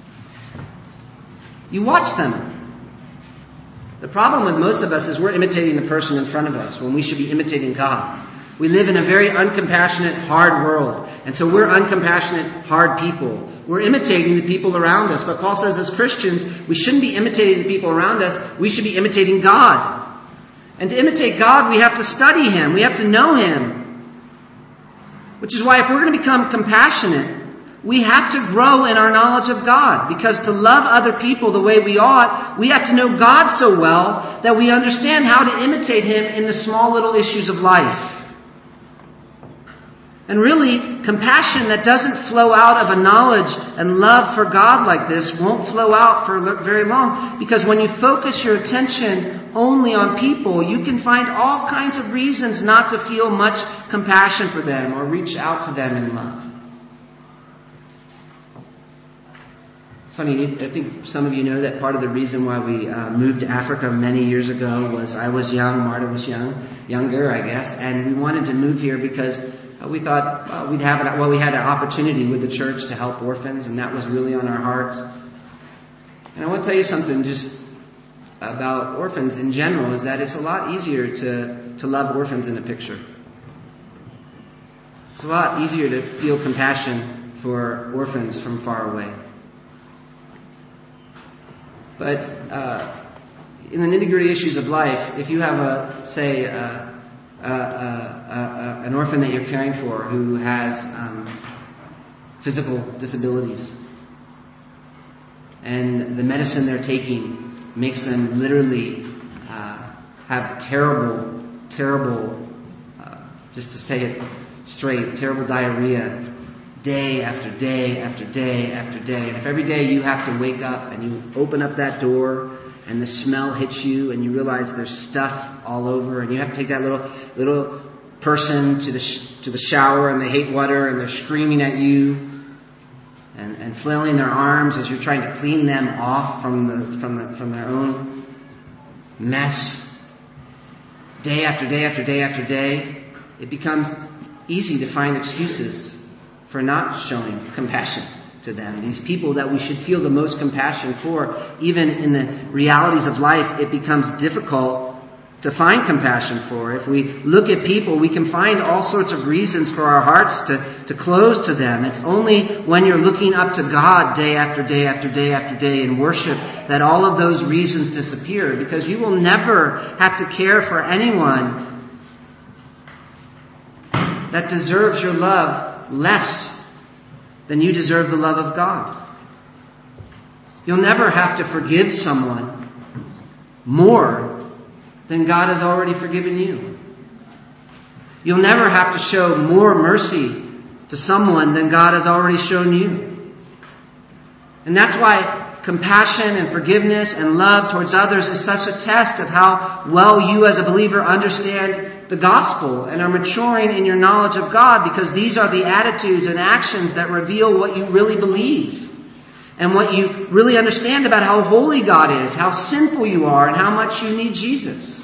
You watch them. The problem with most of us is we're imitating the person in front of us when we should be imitating God. We live in a very uncompassionate, hard world. And so we're uncompassionate, hard people. We're imitating the people around us. But Paul says as Christians, we shouldn't be imitating the people around us. We should be imitating God. And to imitate God, we have to study Him. We have to know Him. Which is why if we're going to become compassionate, we have to grow in our knowledge of God. Because to love other people the way we ought, we have to know God so well that we understand how to imitate Him in the small little issues of life. And really, compassion that doesn't flow out of a knowledge and love for God like this won't flow out for very long. Because when you focus your attention only on people, you can find all kinds of reasons not to feel much compassion for them or reach out to them in love. It's funny, I think some of you know that part of the reason why we moved to Africa many years ago was I was young, Marta was younger, I guess, and we wanted to move here because we thought we had an opportunity with the church to help orphans, and that was really on our hearts. And I want to tell you something, just about orphans in general is that it's a lot easier to love orphans in a picture. It's a lot easier to feel compassion for orphans from far away. But in the nitty-gritty issues of life, if you have an orphan that you're caring for who has physical disabilities, and the medicine they're taking makes them literally have terrible, just to say it straight, terrible diarrhea day after day after day after day. And if every day you have to wake up and you open up that door and the smell hits you and you realize there's stuff all over, and you have to take that little person to the shower and they hate water and they're screaming at you and flailing their arms as you're trying to clean them off from their own mess. Day after day after day after day, it becomes easy to find excuses for not showing compassion to them. These people that we should feel the most compassion for, even in the realities of life, it becomes difficult to find compassion for. If we look at people, we can find all sorts of reasons for our hearts to close to them. It's only when you're looking up to God day after day after day after day in worship that all of those reasons disappear, because you will never have to care for anyone that deserves your love less than you deserve the love of God. You'll never have to forgive someone more than God has already forgiven you. You'll never have to show more mercy to someone than God has already shown you. And that's why compassion and forgiveness and love towards others is such a test of how well you as a believer understand the gospel and are maturing in your knowledge of God, because these are the attitudes and actions that reveal what you really believe and what you really understand about how holy God is, how sinful you are, and how much you need Jesus.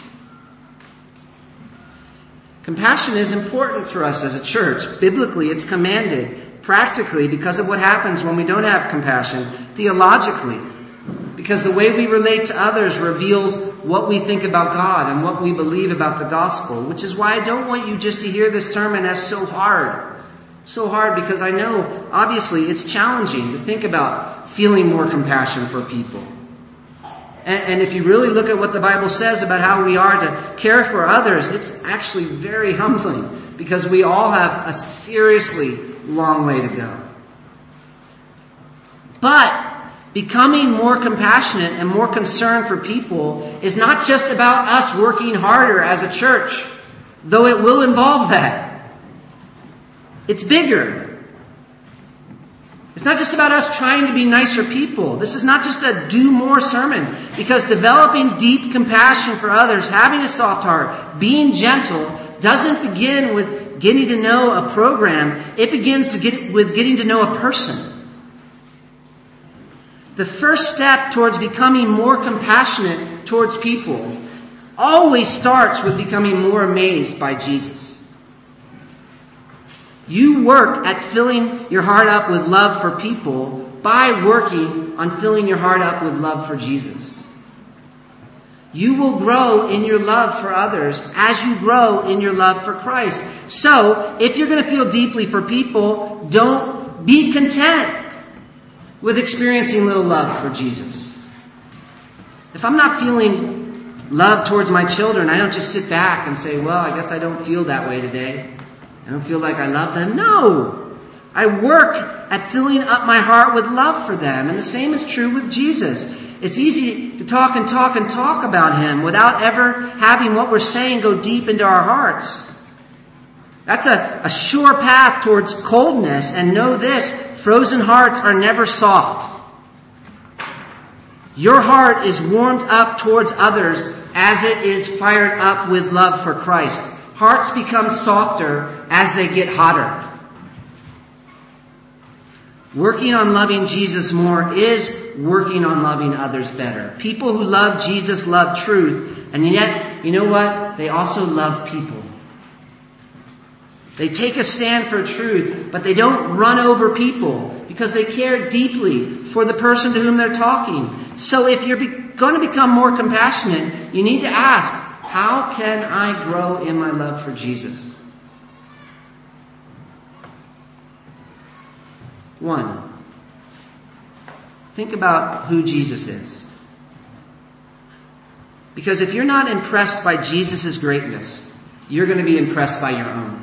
Compassion is important for us as a church. Biblically, it's commanded. Practically, because of what happens when we don't have compassion. Theologically, because the way we relate to others reveals what we think about God and what we believe about the gospel. Which is why I don't want you just to hear this sermon as so hard. So hard, because I know, obviously, it's challenging to think about feeling more compassion for people. And if you really look at what the Bible says about how we are to care for others, it's actually very humbling, because we all have a seriously long way to go. But becoming more compassionate and more concerned for people is not just about us working harder as a church, though it will involve that. It's bigger. It's not just about us trying to be nicer people. This is not just a do more sermon, because developing deep compassion for others, having a soft heart, being gentle, doesn't begin with getting to know a program. It begins with getting to know a person. The first step towards becoming more compassionate towards people always starts with becoming more amazed by Jesus. You work at filling your heart up with love for people by working on filling your heart up with love for Jesus. You will grow in your love for others as you grow in your love for Christ. So, if you're going to feel deeply for people, don't be content with experiencing little love for Jesus. If I'm not feeling love towards my children, I don't just sit back and say, well, I guess I don't feel that way today. I don't feel like I love them. No! I work at filling up my heart with love for them. And the same is true with Jesus. It's easy to talk about Him without ever having what we're saying go deep into our hearts. That's a sure path towards coldness. And know this, frozen hearts are never soft. Your heart is warmed up towards others as it is fired up with love for Christ. Hearts become softer as they get hotter. Working on loving Jesus more is working on loving others better. People who love Jesus love truth. And yet, you know what? They also love people. They take a stand for truth, but they don't run over people because they care deeply for the person to whom they're talking. So if you're going to become more compassionate, you need to ask, how can I grow in my love for Jesus? 1, think about who Jesus is. Because if you're not impressed by Jesus' greatness, you're going to be impressed by your own.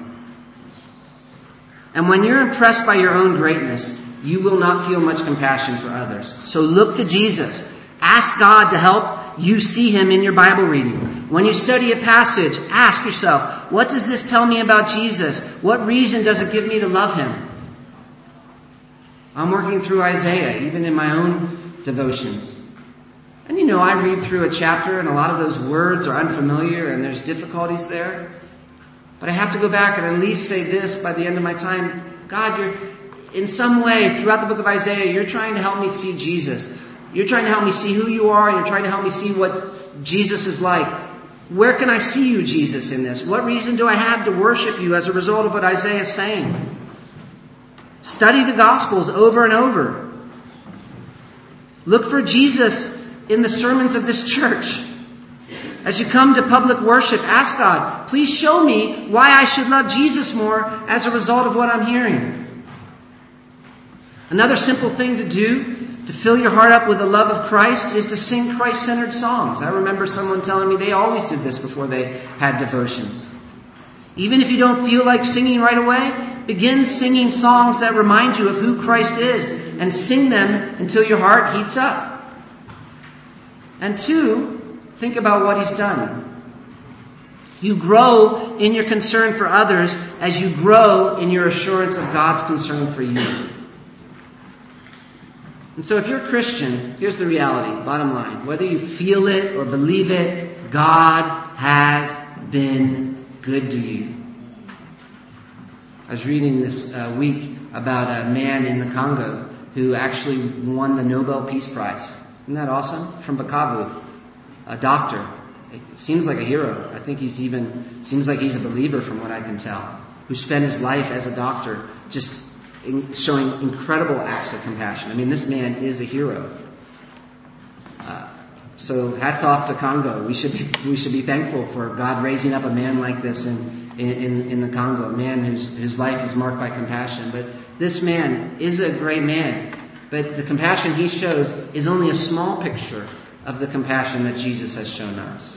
And when you're impressed by your own greatness, you will not feel much compassion for others. So look to Jesus. Ask God to help you see Him in your Bible reading. When you study a passage, ask yourself, what does this tell me about Jesus? What reason does it give me to love Him? I'm working through Isaiah, even in my own devotions. And I read through a chapter and a lot of those words are unfamiliar and there's difficulties there. But I have to go back and at least say this by the end of my time. God, you're in some way throughout the book of Isaiah, you're trying to help me see Jesus. You're trying to help me see who you are, and you're trying to help me see what Jesus is like. Where can I see you, Jesus, in this? What reason do I have to worship you as a result of what Isaiah is saying? Study the Gospels over and over. Look for Jesus in the sermons of this church. As you come to public worship, ask God, please show me why I should love Jesus more as a result of what I'm hearing. Another simple thing to do to fill your heart up with the love of Christ is to sing Christ-centered songs. I remember someone telling me they always did this before they had devotions. Even if you don't feel like singing right away, begin singing songs that remind you of who Christ is and sing them until your heart heats up. And 2, think about what He's done. You grow in your concern for others as you grow in your assurance of God's concern for you. And so if you're a Christian, here's the reality, bottom line. Whether you feel it or believe it, God has been good to you. I was reading this week about a man in the Congo who actually won the Nobel Peace Prize. Isn't that awesome? From Bukavu, a doctor. It seems like a hero. I think seems like he's a believer from what I can tell, who spent his life as a doctor just showing incredible acts of compassion. I mean, this man is a hero. So hats off to Congo. We should be thankful for God raising up a man like this in the Congo, a man whose life is marked by compassion. But this man is a great man. But the compassion he shows is only a small picture of the compassion that Jesus has shown us.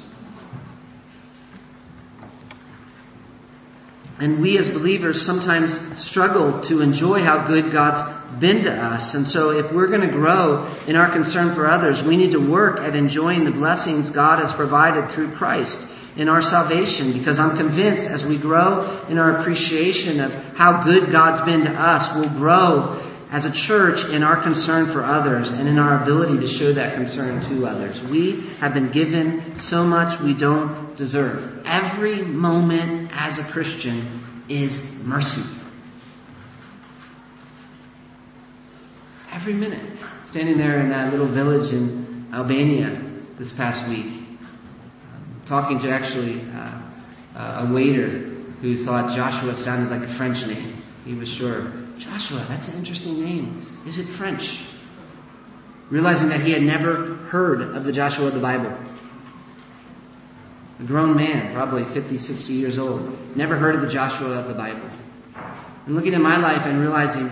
And we as believers sometimes struggle to enjoy how good God's been to us. And so if we're going to grow in our concern for others, we need to work at enjoying the blessings God has provided through Christ in our salvation. Because I'm convinced as we grow in our appreciation of how good God's been to us, we'll grow as a church in our concern for others and in our ability to show that concern to others. We have been given so much we don't deserve. Every moment as a Christian is mercy. Every minute. Standing there in that little village in Albania this past week, talking to actually a waiter who thought Joshua sounded like a French name. He was sure. Joshua, that's an interesting name. Is it French? Realizing that he had never heard of the Joshua of the Bible. A grown man, probably 50, 60 years old, never heard of the Joshua of the Bible. And looking at my life and realizing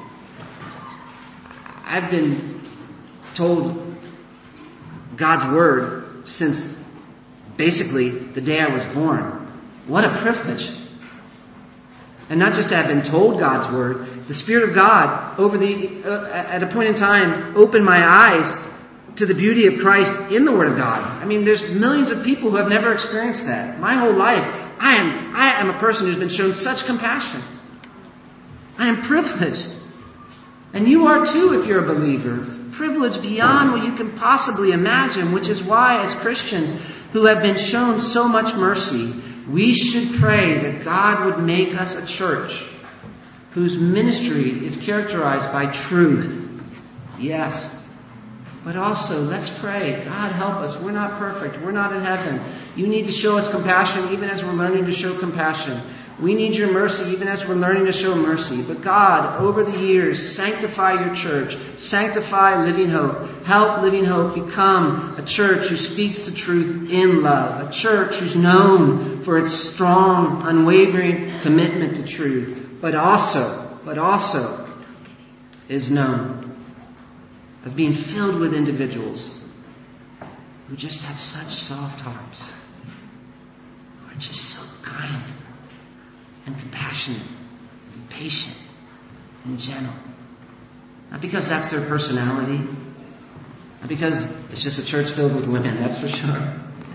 I've been told God's Word since basically the day I was born. What a privilege. And not just to have been told God's Word, the Spirit of God at a point in time opened my eyes to the beauty of Christ in the Word of God. I mean, there's millions of people who have never experienced that. My whole life, I am a person who's been shown such compassion. I am privileged. And you are too if you're a believer. Privileged beyond what you can possibly imagine, which is why as Christians who have been shown so much mercy, we should pray that God would make us a church whose ministry is characterized by truth. Yes. But also, let's pray. God, help us. We're not perfect. We're not in heaven. You need to show us compassion even as we're learning to show compassion. We need your mercy even as we're learning to show mercy. But God, over the years, sanctify your church. Sanctify Living Hope. Help Living Hope become a church who speaks the truth in love. A church who's known for its strong, unwavering commitment to truth. But also is known as being filled with individuals who just have such soft hearts. Who are just so kind and compassionate and patient and gentle. Not because that's their personality. Not because it's just a church filled with women, that's for sure.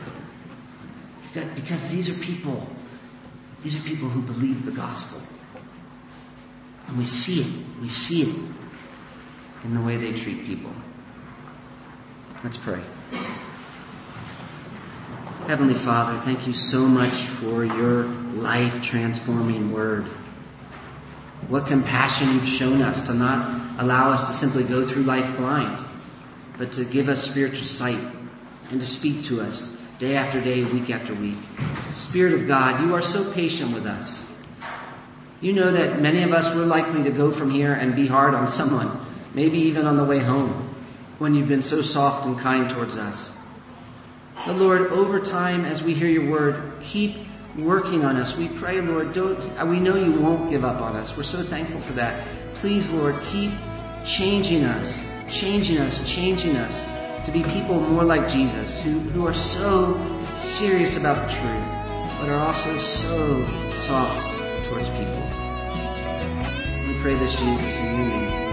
Because these are people who believe the gospel. And we see it in the way they treat people. Let's pray. Heavenly Father, thank you so much for your life-transforming word. What compassion you've shown us to not allow us to simply go through life blind, but to give us spiritual sight and to speak to us day after day, week after week. Spirit of God, you are so patient with us. You know that many of us were likely to go from here and be hard on someone, maybe even on the way home, when you've been so soft and kind towards us. But Lord, over time, as we hear your word, keep working on us. We pray, Lord, we know you won't give up on us. We're so thankful for that. Please, Lord, keep changing us to be people more like Jesus, who are so serious about the truth, but are also so soft towards people. We pray this, Jesus, in your name.